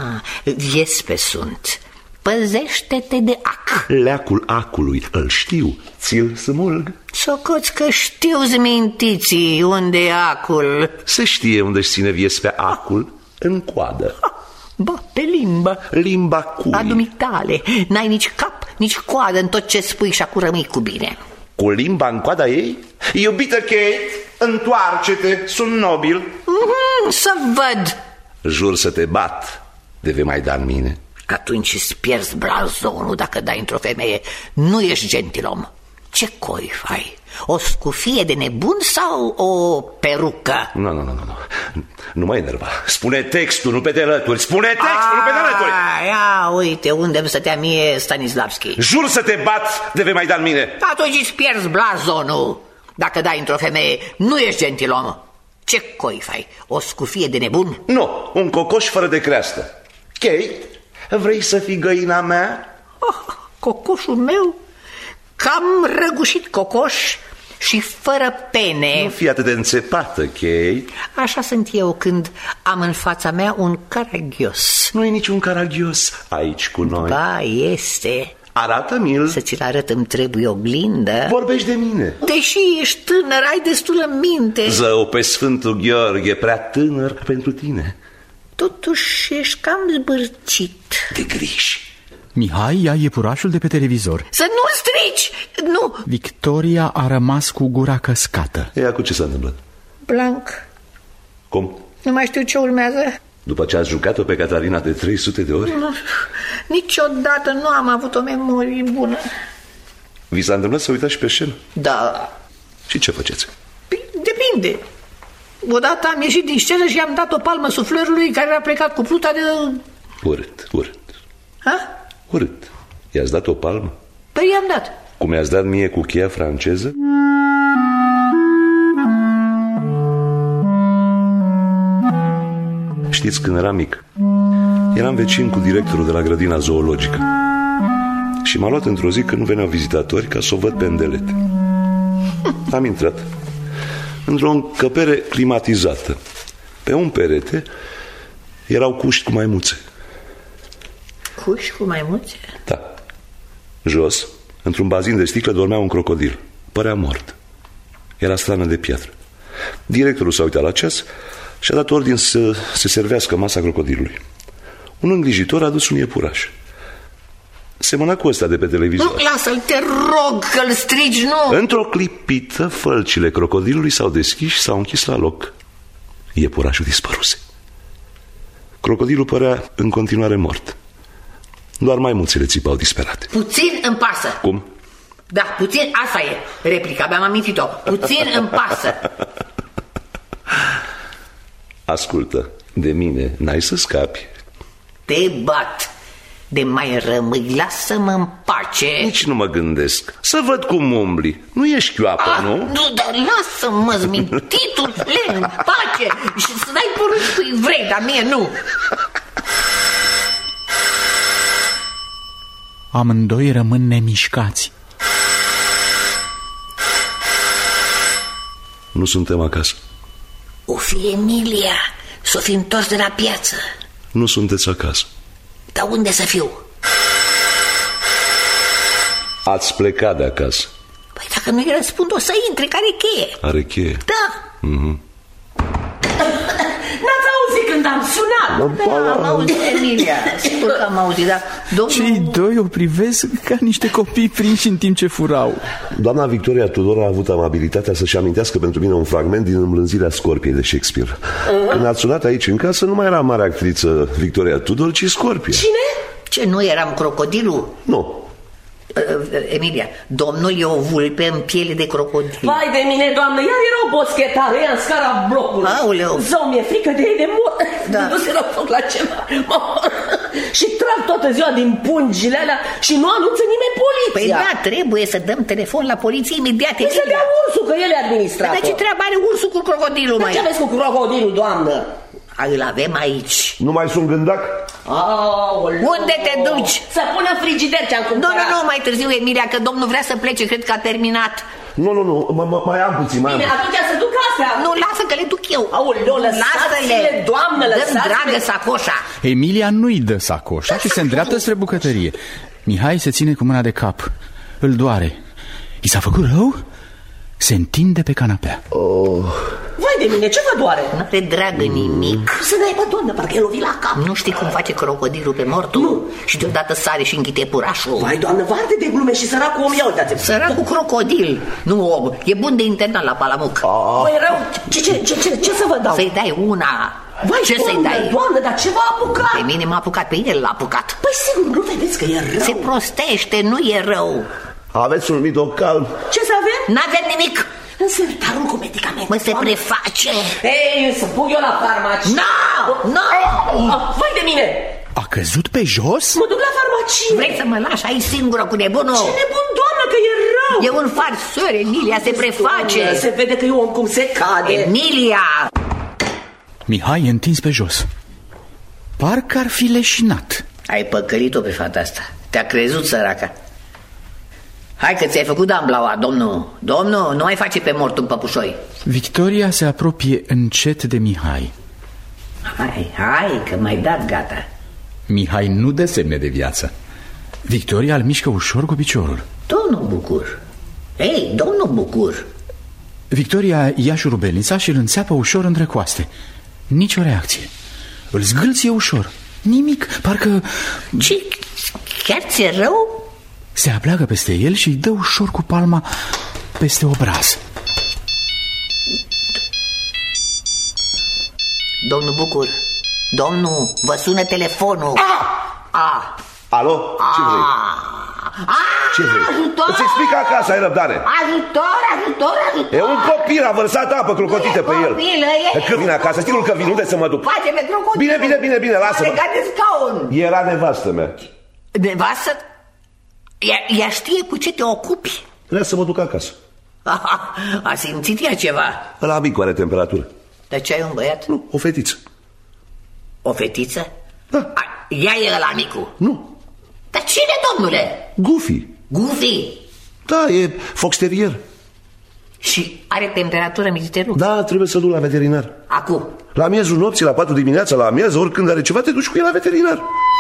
Viespe sunt. Păzește-te de ac. Leacul acului, îl știu, ți-l smulg. Socoți că știu-ți mintiții unde e acul. Se știe unde-și ține viespea acul, în coadă. Pe limbă. Limba cui? A dumitale. N-ai nici cap, nici coadă în tot ce spui și acum rămâi cu bine. Cu limba în coada ei? Iubită Kate, întoarce-te, sunt nobil. Să văd. Jur să te bat, de vei mai da în mine. Atunci îți pierzi blazonul dacă dai într-o femeie. Nu ești gentilom. Ce coi ai? O scufie de nebun sau o perucă? Nu. Nu mă enerva. Spune textul, nu pe de alături. Spune textul, nu pe de alături. Ia uite unde îmi stătea mie Stanislavski. Jur să te bat, de vei mai da în mine. Atunci îți pierzi blazonul. Dacă dai într-o femeie, nu ești gentilom. Ce coi ai? O scufie de nebun? Nu, un cocoș fără de creastă. Kate, vrei să fii găina mea? Cocoșul meu? Cam răgușit cocoș și fără pene. Nu fi atât de înțepată, Kate. Așa sunt eu când am în fața mea un caragios. Nu e niciun caragios aici cu noi. Ba, este. Arată-mi-l. Să ți-l arăt, îmi trebuie oglindă. Vorbești de mine. Deși ești tânăr, ai destulă minte. Zău, pe Sfântul Gheorghe, prea tânăr pentru tine. Totuși ești cam zbârcit. De griji. Mihai ia iepurașul de pe televizor. Să nu-l strici! Nu! Victoria a rămas cu gura căscată. Ea cu ce s-a întâmplat? Blanc. Cum? Nu mai știu ce urmează. După ce ați jucat-o pe Catarina de 300 de ori? Niciodată nu am avut o memorie bună. Vi s-a întâmplat să uitați și pe scenă? Da. Și ce faceți? Depinde. Odată am ieșit din scenă și i-am dat o palmă suflerului care a plecat cu pluta de... Urât. Ha? Urât. I-ați dat o palmă? Păi i-am dat. Cum mi-ați dat mie cu cheia franceză? Știți, când eram mic, eram vecin cu directorul de la grădina zoologică și m-a luat într-o zi când nu veneau vizitatori ca să o văd pe îndelete. Am intrat într-o încăpere climatizată. Pe un perete erau cuști cu maimuțe. Cuști cu maimuțe? Da. Jos, într-un bazin de sticlă, dormea un crocodil. Părea mort. Era strană de piatră. Directorul s-a uitat la ceas și a dat ordin să se servească masa crocodilului. Un îngrijitor a adus un iepuraș. Semăna cu ăsta de pe televizor. Nu, lasă-l, te rog, că-l strigi, nu! Într-o clipită, fălcile crocodilului s-au deschis și s-au închis la loc. Iepurașul dispăruse. Crocodilul părea în continuare mort. Doar maimuțele țipau disperate. Puțin îmi pasă. Cum? Da, puțin, asta e replica, mi-am amintit-o. Puțin îmi pasă. Ascultă, de mine n-ai să scapi. Te bat. De mai rămâi, lasă-mă în pace. Nici nu mă gândesc. Să văd cum umbli. Nu ești chioapă, nu? Nu, dar lasă-mă, zmintitul, în pace. Și să dai porunci cui vrei, dar mie nu. Amândoi rămân nemișcați. Nu suntem acasă. O fi Emilia, s-o fi întors de la piață. Nu sunteți acasă. Dar unde să fiu? Ați plecat de acasă. Păi dacă nu-i răspund, o să intre, care cheie? Are cheie? Da. N-ați auzit când am sunat? Da, am auzit, Emilia. Sigur că am auzit, dar domnul... Cei doi o privesc ca niște copii prinși în timp ce furau. Doamna Victoria Tudor a avut amabilitatea să-și amintească pentru mine un fragment din Îmblânzirea Scorpiei de Shakespeare. Când ați sunat aici în casă, nu mai era mare actriță Victoria Tudor, ci Scorpia. Cine? Ce, nu eram crocodilul? Nu. Emilia, domnul e o vulpe în piele de crocodil. Vai de mine, doamnă, iar era o boschetară, ea în scara blocului. Aoleu. Zău, mi-e frică de ei de mult. Da. Nu-se rog foc la ceva. Și trag toată ziua din pungile alea și nu anunță nimeni poliția. Păi da, trebuie să dăm telefon la poliție imediat. Păi să dea ursul, că el e administrator. Dar ce treabă are ursul cu crocodilul, mai? Ce aveți cu crocodilul, doamnă? Îl avem aici. Nu mai sunt gândac? Unde te duci? Să pună frigider ce-am cumpărat. Nu, mai târziu, Emilia, că domnul vrea să plece, cred că a terminat. Nu, mai am puțin, mai am. Bine, atunci să duc astea. Nu, lasă că le duc eu. Aoleu, lăsați-le, doamnă, lăsați-le. Dă-mi dragă sacoșa. Emilia nu-i dă sacoșa și se îndreaptă spre bucătărie. Mihai se ține cu mâna de cap. Îl doare. I s-a făcut rău? Se întinde pe canapea. Vai de mine, ce vă doare? Nu-te dragă nimic. Să ne aibă, doamnă, parcă e lovit la cap. Nu știi cum face crocodilul pe mortul? Nu. Și deodată sare și înghite purașul. Vai, doamnă, vă arde de glume și săracul om, ia uitați-vă. Săracul crocodil, nu om. E bun de internat la Palamuc. Păi rău, ce să vă dau? Să-i dai una. Vai, ce să-i dai? Doamnă, dar ce v-a apucat? Pe mine m-a apucat, pe el l-a apucat. Păi sigur, nu vedeți că e rău. Se prostește, nu e rău. Aveți un midocalm? Ce să avem? N-avem nimic. Însertarul cu medicamente. Mă, se preface. Ei, să pun eu la farmacie. Nu! Vai de mine! A căzut pe jos? Mă duc la farmacie. Vrei să mă lași aici singură cu nebunul? Ce nebun, doamnă, că e rău. E un farsor, Emilia, se preface. Doamnă, se vede că e om cum se cade. Emilia! Mihai e întins pe jos. Parcă ar fi leșinat. Ai păcălit-o pe fata asta. Te-a crezut, săraca. Hai că ți-ai făcut damblaua, domnul. Domnul, nu mai face pe mort un păpușoi. Victoria se apropie încet de Mihai. Hai, că m-ai dat gata. Mihai nu dă semne de viață. Victoria îl mișcă ușor cu piciorul. Domnul Bucur. Ei, domnul Bucur. Victoria ia șurubelnița și îl înțeapă ușor între coaste. Nici o reacție. Îl zgâlție ușor. Nimic, parcă... Ce? Chiar ți-e rău? Se apleagă peste el și îi dă ușor cu palma peste obraz. Domnul Bucur, domnul, vă sună telefonul. Alo? Ce vrei? Ce vrei? Ajutor! Îți explic acasă, ai răbdare. Ajutor! E un copil, a vărsat apă crocotite pe el. Când vine acasă, sigur că vin, unde să mă duc? Face pe crocodil. Bine, lasă-mă. Legat de scaun. Era nevastă mea. Nevastă? Ea știe cu ce te ocupi. Vrea să mă duc acasă. A simțit ea ceva. Ăla micu are temperatură. Dar ce ai un băiat? Nu, o fetiță. O fetiță? Da. Ea e ăla micu. Nu. Dar cine, domnule? Goofy. Goofy? Da, e fox terrier. Și are temperatură, militerul? Da, trebuie să duc la veterinar. Acum? La miezul nopții, la 4 dimineața, la amiază, oricând are ceva, te duci cu el la veterinar.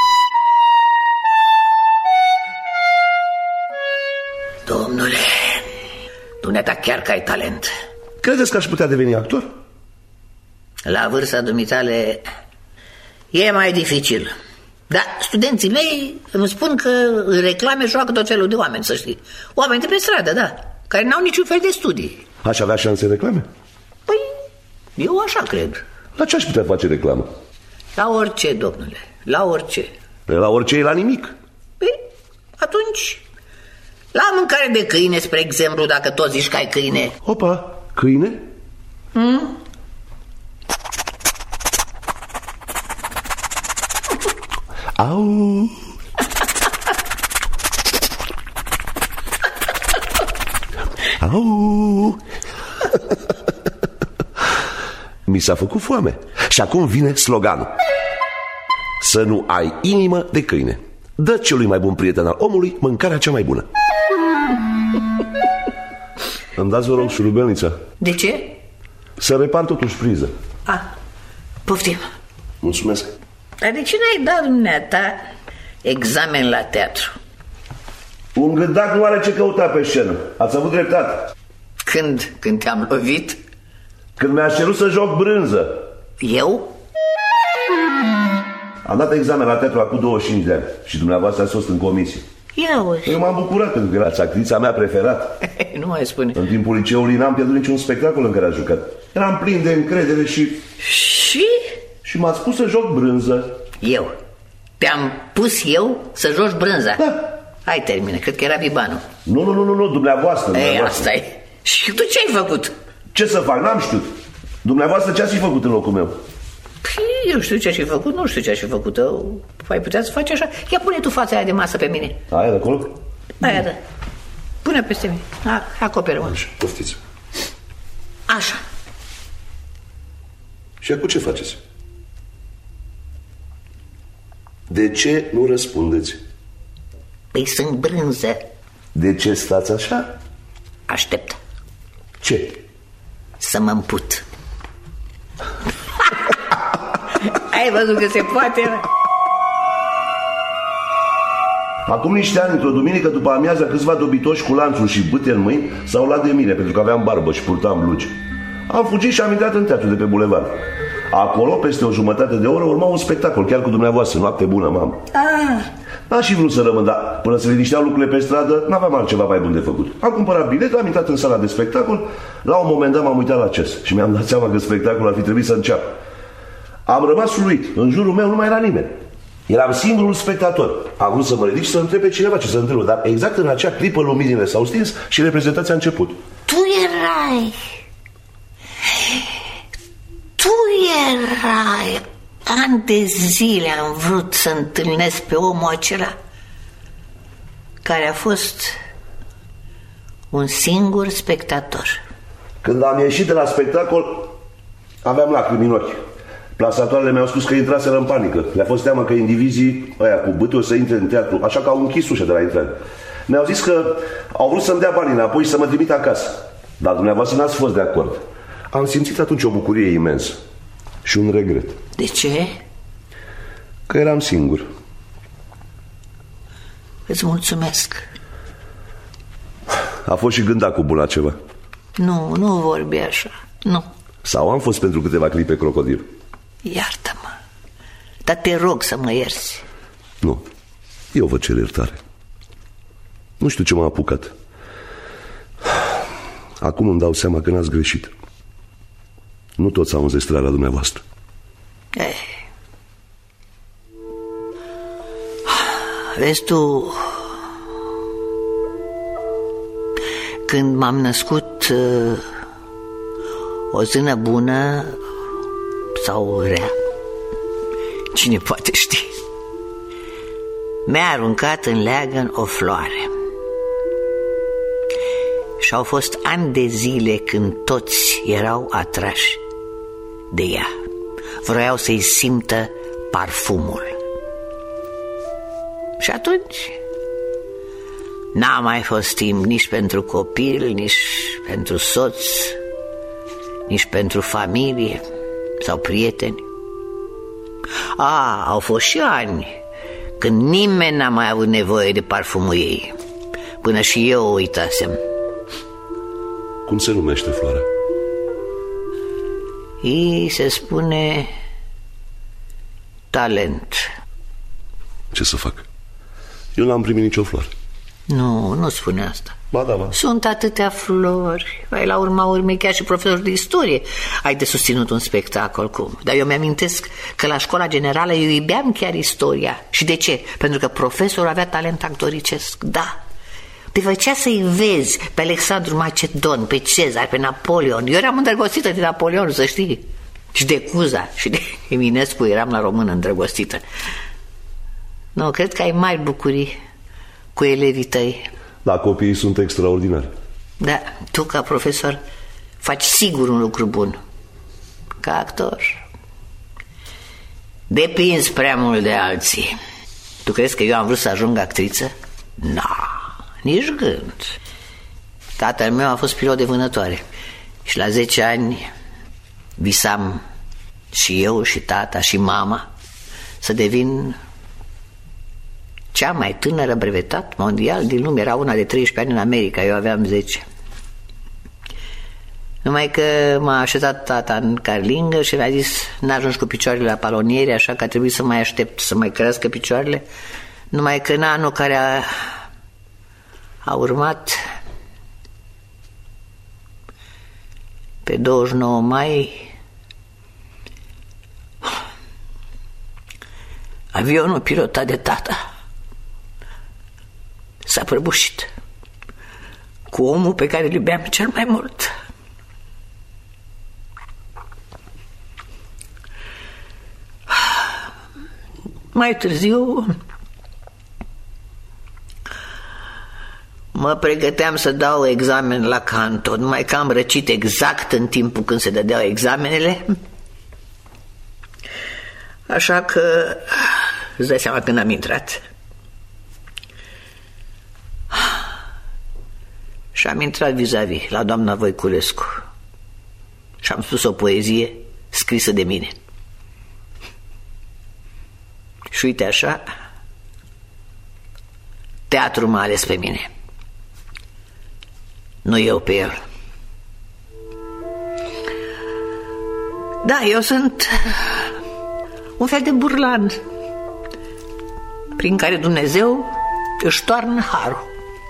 Domnule, dumneata chiar că ai talent. Credeți că aș putea deveni actor? La vârsta dumitale e mai dificil. Dar studenții mei îmi spun că în reclame joacă tot felul de oameni, să știi. Oameni de pe stradă, da, care n-au niciun fel de studii. Aș avea șanse în reclame? Păi, eu așa cred. La ce aș putea face reclamă? La orice, domnule, la orice. La orice e la nimic. Păi, atunci, la mâncare de câine, spre exemplu, dacă tot zici că ai câine. Opa, câine? Au! Au! Mi s-a făcut foame. Și acum vine sloganul: să nu ai inimă de câine. Dă celui mai bun prieten al omului mâncarea cea mai bună. Îmi dați, vă rog, șurubelnița. De ce? Să repar totuși priză. Poftim. Mulțumesc. Dar de ce n-ai dat dumneata examen la teatru? Un gândac nu are ce căuta pe scenă. Ați avut dreptate. Când te-am lovit? Când mi-a cerut să joc brânză. Eu? Am dat examen la teatru acum 25 de ani. Și dumneavoastră ați fost în comisie. Eu m-am bucurat pentru că erați actrița mea preferată. Nu mai spune. În timpul liceului n-am pierdut niciun spectacol în care a jucat. Eram plin de încredere și... Și m-ați pus să joc brânză. Eu? Te-am pus eu să joci brânza? Da. Hai, termină, cred că era Bibanu. Nu, dumneavoastră. Asta e. Și tu ce ai făcut? Ce să fac? N-am știut. Dumneavoastră ce ați fi făcut în locul meu? Păi, eu știu ce aș fi făcut, nu știu ce aș fi făcut. Ai putea să faci așa? Ia pune tu fața aia de masă pe mine. Aia de acolo? Aia, da. Pune peste mine. Acoperă-mă. Așa, poftiți. Așa. Și acum ce faceți? De ce nu răspundeți? Păi sunt brânză. De ce stați așa? Aștept. Ce? Să mă împut. Ai văzut că se poate? Acum niște ani, într-o duminică după amiază, câțiva dobitoși cu lanțuri și bâte în mâini s-au luat de mine pentru că aveam barbă și purtam blugi. Am fugit și am intrat în teatru de pe bulevard. Acolo, peste o jumătate de oră, urma un spectacol, chiar cu dumneavoastră. Noapte bună, mamă. N-aș fi vrut să rămân, dar până se linișteau lucrurile pe stradă, n-aveam altceva mai bun de făcut. Am cumpărat bilet, am intrat în sala de spectacol. La un moment dat m-am uitat la ceas și mi-am dat seama că spectacolul ar fi trebuit să înceapă. Am rămas uluit. În jurul meu nu mai era nimeni. Eram singurul spectator. Am vrut să mă ridic și să întreb pe cineva ce se întâmplă, dar exact în acea clipă luminile s-au stins și reprezentația a început. Tu erai ani de zile am vrut să întâlnesc pe omul acela care a fost un singur spectator. Când am ieșit de la spectacol, aveam lacrimi în ochi. Plasatoarele mi-au spus că intraseră în panică. Le-a fost teamă că indivizii ăia cu bâte o să intre în teatru, așa că au închis ușa de la intrare. Mi-au zis că au vrut să-mi dea banii înapoi și să mă trimit acasă. Dar dumneavoastră n-ați fost de acord. Am simțit atunci o bucurie imensă și un regret. De ce? Că eram singur. Îți mulțumesc. A fost și gândacul bun la ceva. Nu vorbi așa, nu. Sau am fost pentru câteva clipe crocodil. Iartă-mă, dar te rog să mă ierți. Nu, eu vă cer iertare. Nu știu ce m-a apucat. Acum îmi dau seama că n-ați greșit. Nu toți au înzestrarea dumneavoastră. Vezi tu, când m-am născut, o zână bună sau rea, cine poate ști, mi-a aruncat în leagăn o floare. Și au fost ani de zile când toți erau atrași de ea. Vroiau să-i simtă parfumul. Și atunci n-a mai fost timp nici pentru copil, nici pentru soț, nici pentru familie sau prieteni. Au fost și ani când nimeni n-a mai avut nevoie de parfumul ei, până și eu o uitasem. Cum se numește floarea? Ei se spune talent. Ce să fac? Eu n-am primit nicio floare. Nu spune asta. Ba da. Sunt atâtea flori. La urma urmei, chiar și profesor de istorie ai de susținut un spectacol cum. Dar eu mi-amintesc că la școala generală eu iubeam chiar istoria. Și de ce? Pentru că profesorul avea talent actoricesc. Da. Te făcea să-i vezi pe Alexandru Macedon, pe Cezar, pe Napoleon. Eu eram îndrăgostită de Napoleon, să știi. Și de Cuza și de Eminescu eram la română îndrăgostită. Nu, cred că ai mari bucurii cu elevii tăi. Da, copiii sunt extraordinari. Da, tu ca profesor faci sigur un lucru bun. Ca actor depinzi prea mult de alții. Tu crezi că eu am vrut să ajung actriță? Nici gând. Tatăl meu a fost pilot de vânătoare și la 10 ani visam și eu și tata și mama să devin cea mai tânără brevetat mondial din lume. Era una de 13 ani în America, eu aveam 10. Numai că m-a așezat tata în carlingă și mi-a zis: n-ajungi cu picioarele la paloniere, așa că a trebuit să mai aștept să mai crească picioarele. Numai că în anul care a urmat, pe 29 mai, avionul pilotat de tata s-a prăbușit cu omul pe care îl iubeam cel mai mult. Mai târziu mă pregăteam să dau examen la canto, numai că am răcit exact în timpul când se dădeau examenele. Așa că îți dai seama când am intrat. Și am intrat vis-a-vis la doamna Voiculescu și am spus o poezie scrisă de mine. Și uite așa, teatrul m-a ales pe mine, nu eu pe el. Da, eu sunt un fel de burlan prin care Dumnezeu își toarnă harul.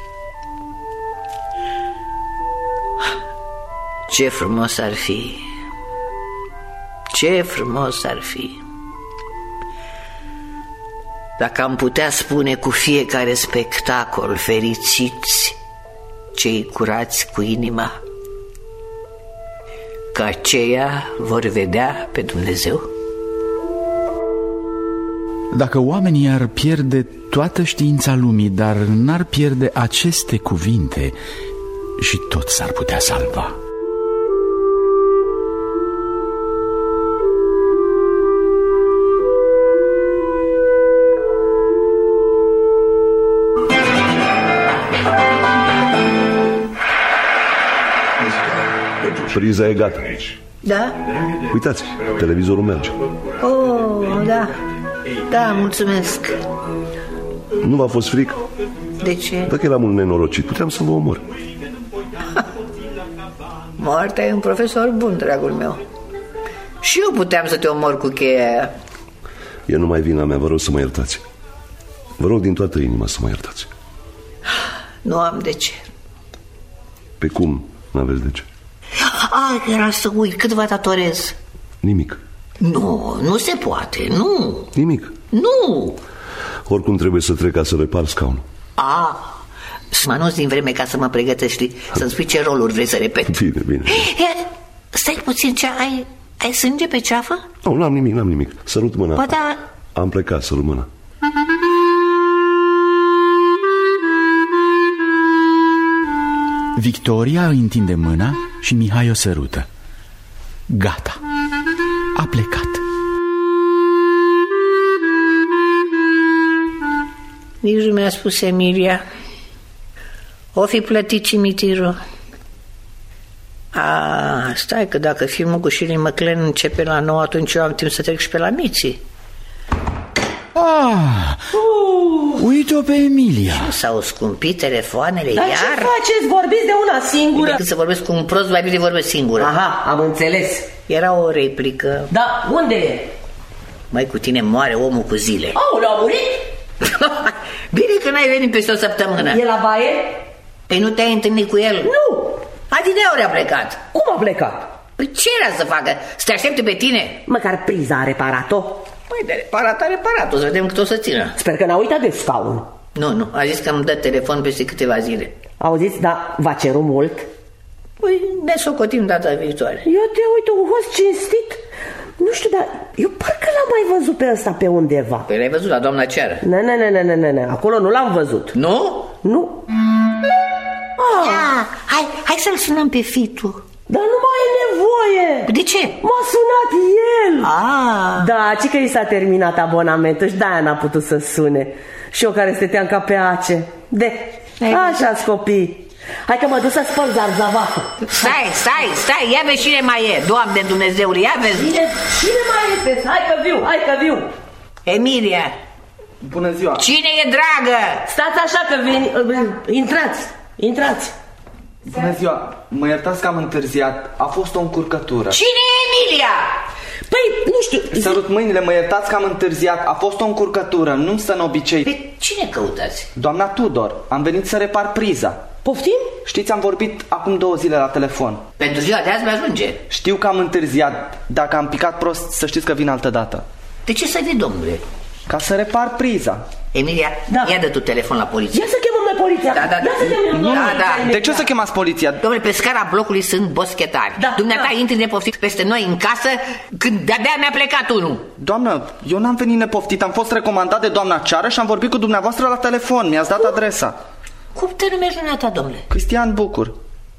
Ce frumos ar fi, ce frumos ar fi dacă am putea spune cu fiecare spectacol: fericiți cei curați cu inima, că aceia vor vedea pe Dumnezeu. Dacă oamenii ar pierde toată știința lumii, dar n-ar pierde aceste cuvinte, și tot s-ar putea salva. Priza e gata. Da? Uitați, televizorul merge. Oh, da. Da, mulțumesc. Nu v-a fost frică? De ce? Dacă eram un nenorocit, puteam să vă omor. Moartea e un profesor bun, dragul meu. Și eu puteam să te omor cu cheia aia. E numai vina mea, vă rog să mă iertați. Vă rog din toată inima să mă iertați. Nu am de ce. Pe cum n-aveți de ce? Era să uit, cât vă datorez? Nimic. Nu se poate, nu. Nimic. Nu. Oricum trebuie să trec ca să repar scaunul. Să mă anunț din vreme ca să mă pregătesc, știi? Să-mi spui ce roluri vrei să repet. Bine. Stai puțin, ce ai sânge pe ceafă? Nu, n-am nimic. Sărut mâna. Ba da. Am plecat, sărut mâna. Victoria îi întinde mâna și Mihai o sărută. Gata, a plecat. mi-a spus Emilia. O fi plătit cimitirul. Stai că dacă filmul cu Shirley MacLaine începe la 9, atunci eu am timp să trec și pe la Miții. Uite-o pe Emilia. S-au scumpit telefoanele. Dar iar? ce faceți? Vorbiți de una singură? Decât să vorbesc cu un prost, mai bine vorbesc singură. Aha, am înțeles. Era o replică. Da, unde e? Mai cu tine moare omul cu zile. Aoleu, a murit? Bine că n-ai venit peste o săptămână. E la baie? Păi nu te-ai întâlnit cu el? Nu. Adineauri a plecat. Cum a plecat? Păi ce era să facă? Să te aștepte pe tine? Măcar priza a reparat-o. Păi de reparat, o să vedem cât o să țină. Sper că n-a uitat de scaun. Nu, a zis că îmi dă telefon peste câteva zile. Auziți, dar v-a cerut mult? Păi ne socotim data viitoare. Eu te uite, un host cinstit. Nu știu, dar eu parcă l-am mai văzut pe ăsta pe undeva. Păi l-ai văzut la doamna Ceară? Ne, acolo nu l-am văzut. Nu? Nu. Hai să-l sunăm pe Fitu. Dar nu mai e nevoie. De ce? M-a sunat el. Da, ci că i s-a terminat abonamentul și de-aia n-a putut să sune. Și eu care stăteam ca pe ace. Așa-s copii. Hai că mă duc să spăl zarzavatul. Stai, ia vezi cine mai e. Doamne Dumnezeule, ia vezi. Cine mai este? Hai că viu. Emilia. Bună ziua. Cine e dragă? Stați așa că veni. Intrați. Bună ziua, mă iertați că am întârziat. A fost o încurcătură. Cine e Emilia? Păi, nu știu. Sărut mâinile, mă iertați că am întârziat. A fost o încurcătură, nu-mi stă în obicei. Pe cine căutați? Doamna Tudor, am venit să repar priza. Poftim? Știți, am vorbit acum 2 zile la telefon. Pentru ziua de azi mi-ajunge. Știu că am întârziat. Dacă am picat prost, să știți că vin altă dată. De ce să vii, domnule? Ca să repar priza. Emilia, ia dă tu telefon la poliție. Ia să chemăm noi poliția. Da. De ce să chemați poliția? Domnule, pe scara blocului sunt boschetari. Dumneata intri nepoftit peste noi în casă când de-abia mi-a plecat unul. Doamnă, eu n-am venit nepoftit. Am fost recomandat de doamna Ceară și am vorbit cu dumneavoastră la telefon. Mi-ați dat adresa. Cum te numești dumneata, domnule? Cristian Bucur.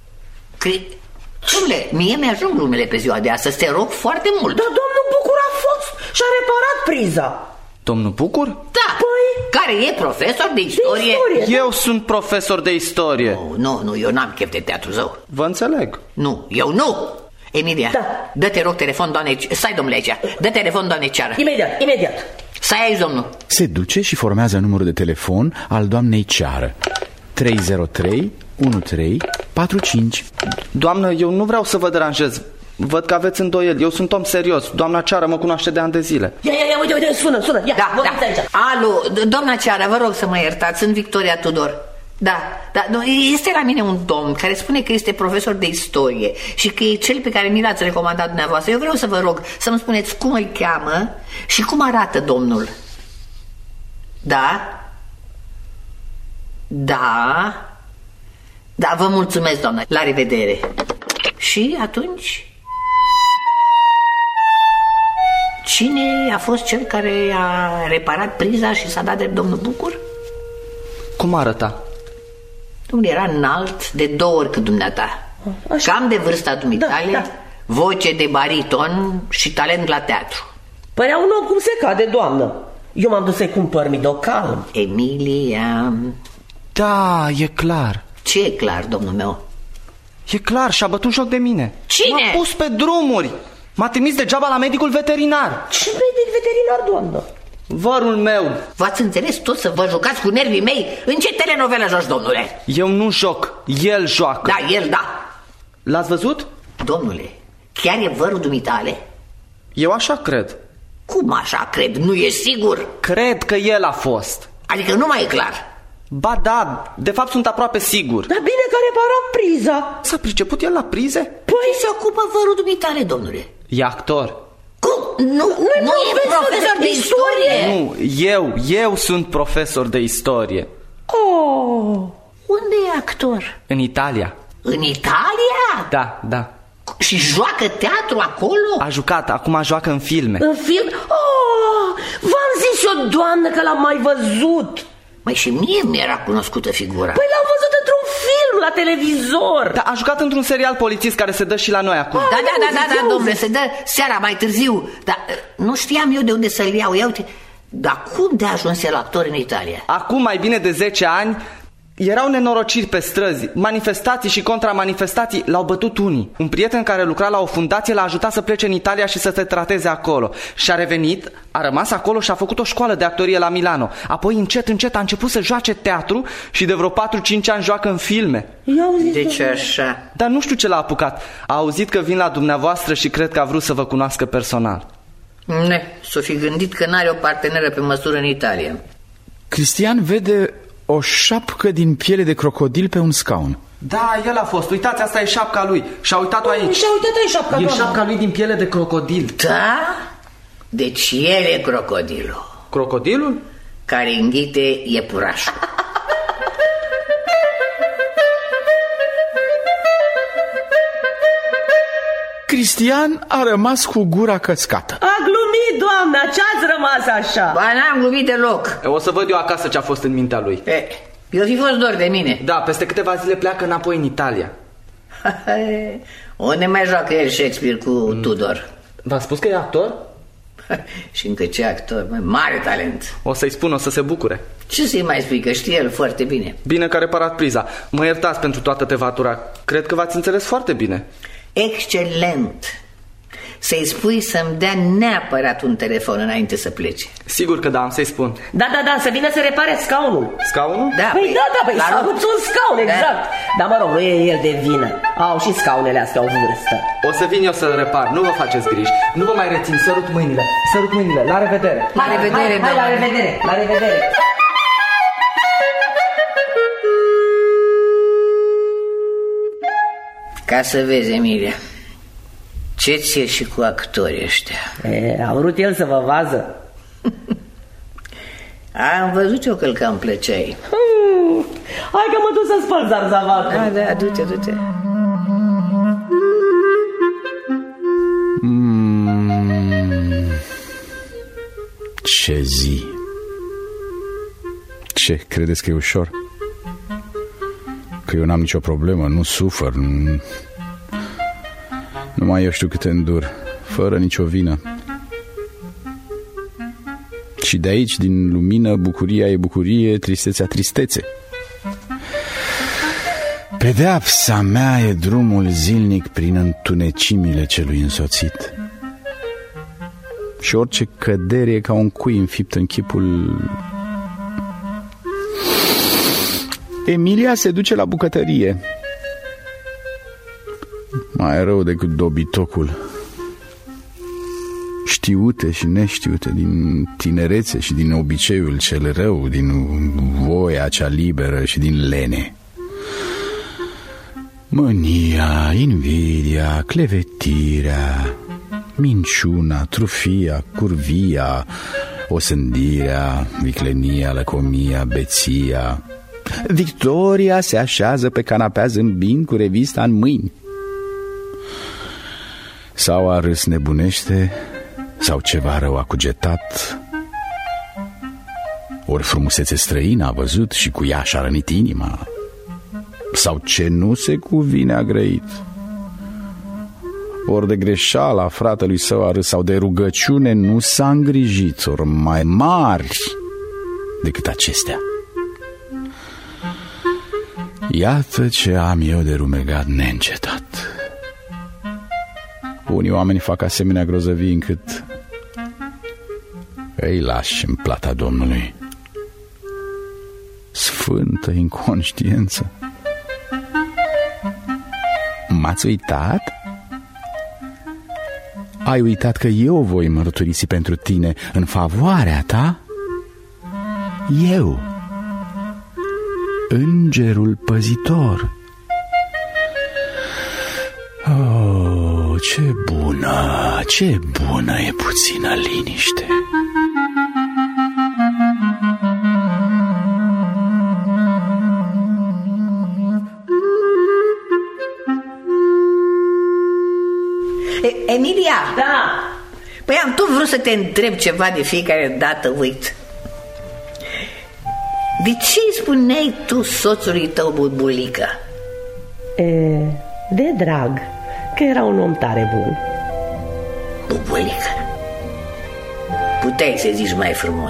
Domnule, mie mi-ajung glumele pe ziua de astăzi. Te rog foarte mult. Dar domnul Bucur a fost și a reparat priza. Domnul Bucur? Da. Care e profesor de istorie? Eu sunt profesor de istorie. Nu, eu n-am chef de teatru zău. Vă înțeleg. Nu, eu nu. Emilia, dă-te rog telefon doamnei. Stai, domnule, aici. Dă telefon doamnei Ceară. Imediat. Stai aici, domnul. Se duce și formează numărul de telefon al doamnei Ceară. 303 1345. Doamnă, eu nu vreau să vă deranjez. Văd că aveți îndoieli. Eu sunt om serios. Doamna Ceară mă cunoaște de ani de zile. Ia, uite, sună. Ia, aici. Alo, doamna Ceară, vă rog să mă iertați. Sunt Victoria Tudor. Da, este la mine un domn care spune că este profesor de istorie și că e cel pe care mi l-ați recomandat dumneavoastră. Eu vreau să vă rog să-mi spuneți cum îl cheamă și cum arată domnul. Da, vă mulțumesc, doamnă. La revedere. Și atunci, cine a fost cel care a reparat priza și s-a dat de domnul Bucur? Cum arăta? Domnul era înalt de 2 ori cât dumneata. Așa. Cam de vârsta dumitale, voce de bariton și talent la teatru. Părea un om cum se cade, doamnă. Eu m-am dus să-i cumpăr midocalm. Emilia. Da, e clar. Ce e clar, domnul meu? E clar, și-a bătut joc de mine. Cine? M-a pus pe drumuri. M-a trimis degeaba la medicul veterinar. Ce medic veterinar, doamnă? Vărul meu. V-ați înțeles tot să vă jucați cu nervii mei? În ce telenovelă joci, domnule? Eu nu joc, el joacă. Da, el da. L-ați văzut? Domnule, chiar e vărul dumitale? Eu așa cred. Cum așa cred? Nu e sigur? Cred că el a fost. Adică nu mai e clar. Ba da, de fapt sunt aproape sigur. Dar bine că a reparat priza. S-a priceput el la prize? Păi se ocupă vărul dumitale, domnule. E actor. Cum? Nu e profesor de istorie? Nu, eu sunt profesor de istorie. Unde e actor? În Italia. În Italia? Da. Și joacă teatru acolo? A jucat, acum joacă în filme. În film? V-am zis eu, doamnă, că l-am mai văzut. Măi, și mie mi-era cunoscută figura. Păi l-am văzut într-un film la televizor. Da, a jucat într-un serial polițist care se dă și la noi acum. Da, domnule, se dă seara mai târziu. Dar nu știam eu de unde să-l iau. Ia uite, Dar cum de ajuns el actor în Italia? Acum mai bine de 10 ani erau nenorociri pe străzi, manifestații și contramanifestații, l-au bătut unii. Un prieten care lucra la o fundație l-a ajutat să plece în Italia și să se trateze acolo. Și a revenit, a rămas acolo și a făcut o școală de actorie la Milano. Apoi încet, încet a început să joace teatru și de vreo 4-5 ani joacă în filme. Deci așa. Dar nu știu ce l-a apucat. A auzit că vin la dumneavoastră și cred că a vrut să vă cunoască personal. S-o fi gândit că n-are o parteneră pe măsură în Italia. Cristian vede o șapcă din piele de crocodil pe un scaun. Da, el a fost. Uitați, asta e șapca lui. Și-a uitat-o aici. Și-a uitat aici șapca, E șapca lui din piele de crocodil. Da? Deci el e crocodilul Crocodilul? care înghite iepurașul. Cristian a rămas cu gura căscată. A glumit, doamna, ce-ați rămas așa? Ba, n-am glumit deloc. O să văd eu acasă ce a fost în mintea lui. Eu fi fost dor de mine. Da, peste câteva zile pleacă înapoi în Italia. Unde mai joacă el Shakespeare cu Tudor? V-a spus că e actor? Și încă ce actor, mare talent. O să-i spun, o să se bucure. Ce să-i mai spui, că știe el foarte bine. Bine că a reparat priza. Mă iertați pentru toată tevatura. Cred că v-ați înțeles foarte bine. Excelent. Să-i spui să-mi dea neapărat un telefon înainte să plece. Sigur că da, am să-i spun. Da, să vină să repare scaunul. Scaunul? Da, Păi s-a avut un scaun, exact. Dar mă rog, nu e el de vină. Au și scaunele astea o vârstă. O să vin eu să-l repar, nu vă faceți griji. Nu vă mai rețin, sărut mâinile. Sărut mâinile, la revedere. La revedere, hai, la revedere, la revedere. Ca să vezi, Emilia, ce ție și cu actorii ăștia. A vrut el să vă vază. Am văzut eu că-l cam plăceai. Hai că mă duc să spăl zarzavatul. Da, du-te. Ce zi! Ce, credeți că e ușor? Că eu n-am nicio problemă, nu sufăr, numai eu știu câte îndur, fără nicio vină. Și de aici, din lumină, bucuria e bucurie, tristețea tristețe. Pedeapsa mea e drumul zilnic prin întunecimile celui însoțit. Și orice cădere e ca un cui înfipt în chipul... Emilia se duce la bucătărie. Mai rău decât dobitocul. Știute și neștiute, din tinerețe și din obiceiul cel rău, din voia cea liberă și din lene. Mânia, invidia, clevetirea, minciuna, trufia, curvia, osândirea, viclenia, lăcomia, beția. Victoria se așează pe canapea zâmbind cu revista în mâini. Sau a râs nebunește, sau ceva rău a cugetat, ori frumusețe străină a văzut și cu ea și-a rănit inima, sau ce nu se cuvine a grăit, ori de greșeala fratelui său a râs, sau de rugăciune nu s-a îngrijit, ori mai mari decât acestea. Iată ce am eu de rumegat neîncetat. Unii oameni fac asemenea grozăvii încât îi lași în plata Domnului. Sfântă inconștiență. M-ați uitat? Ai uitat că eu voi mărturisi pentru tine în favoarea ta? Eu, îngerul păzitor. Oh, ce bună e puțină liniște. Emilia! Da! Păi am tot vrut să te întreb ceva de fiecare dată, uit. De ce îi spuneai tu soțului tău Bubulică? De drag, că era un om tare bun. Bubulică? Puteai să zici mai frumos.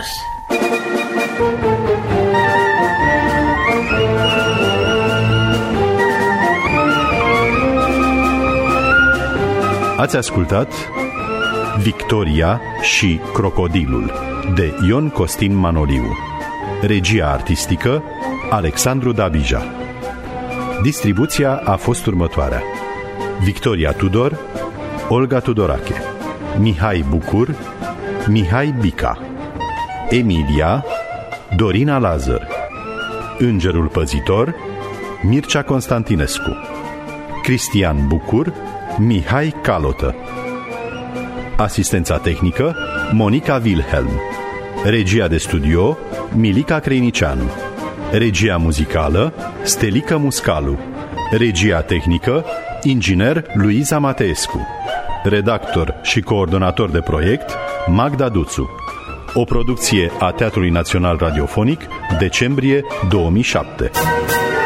Ați ascultat Victoria și Crocodilul de Ion Costin Manoliu. Regia artistică Alexandru Dabija. Distribuția a fost următoarea: Victoria Tudor, Olga Tudorache, Mihai Bucur, Mihai Bica, Emilia, Dorina Lazăr, Îngerul Păzitor, Mircea Constantinescu, Cristian Bucur, Mihai Calotă. Asistența tehnică Monica Wilhelm. Regia de studio Milica Creinicianu. Regia muzicală Stelica Muscalu. Regia tehnică inginer Luiza Mateescu. Redactor și coordonator de proiect Magda Duțu. O producție a Teatrului Național Radiofonic, decembrie 2007.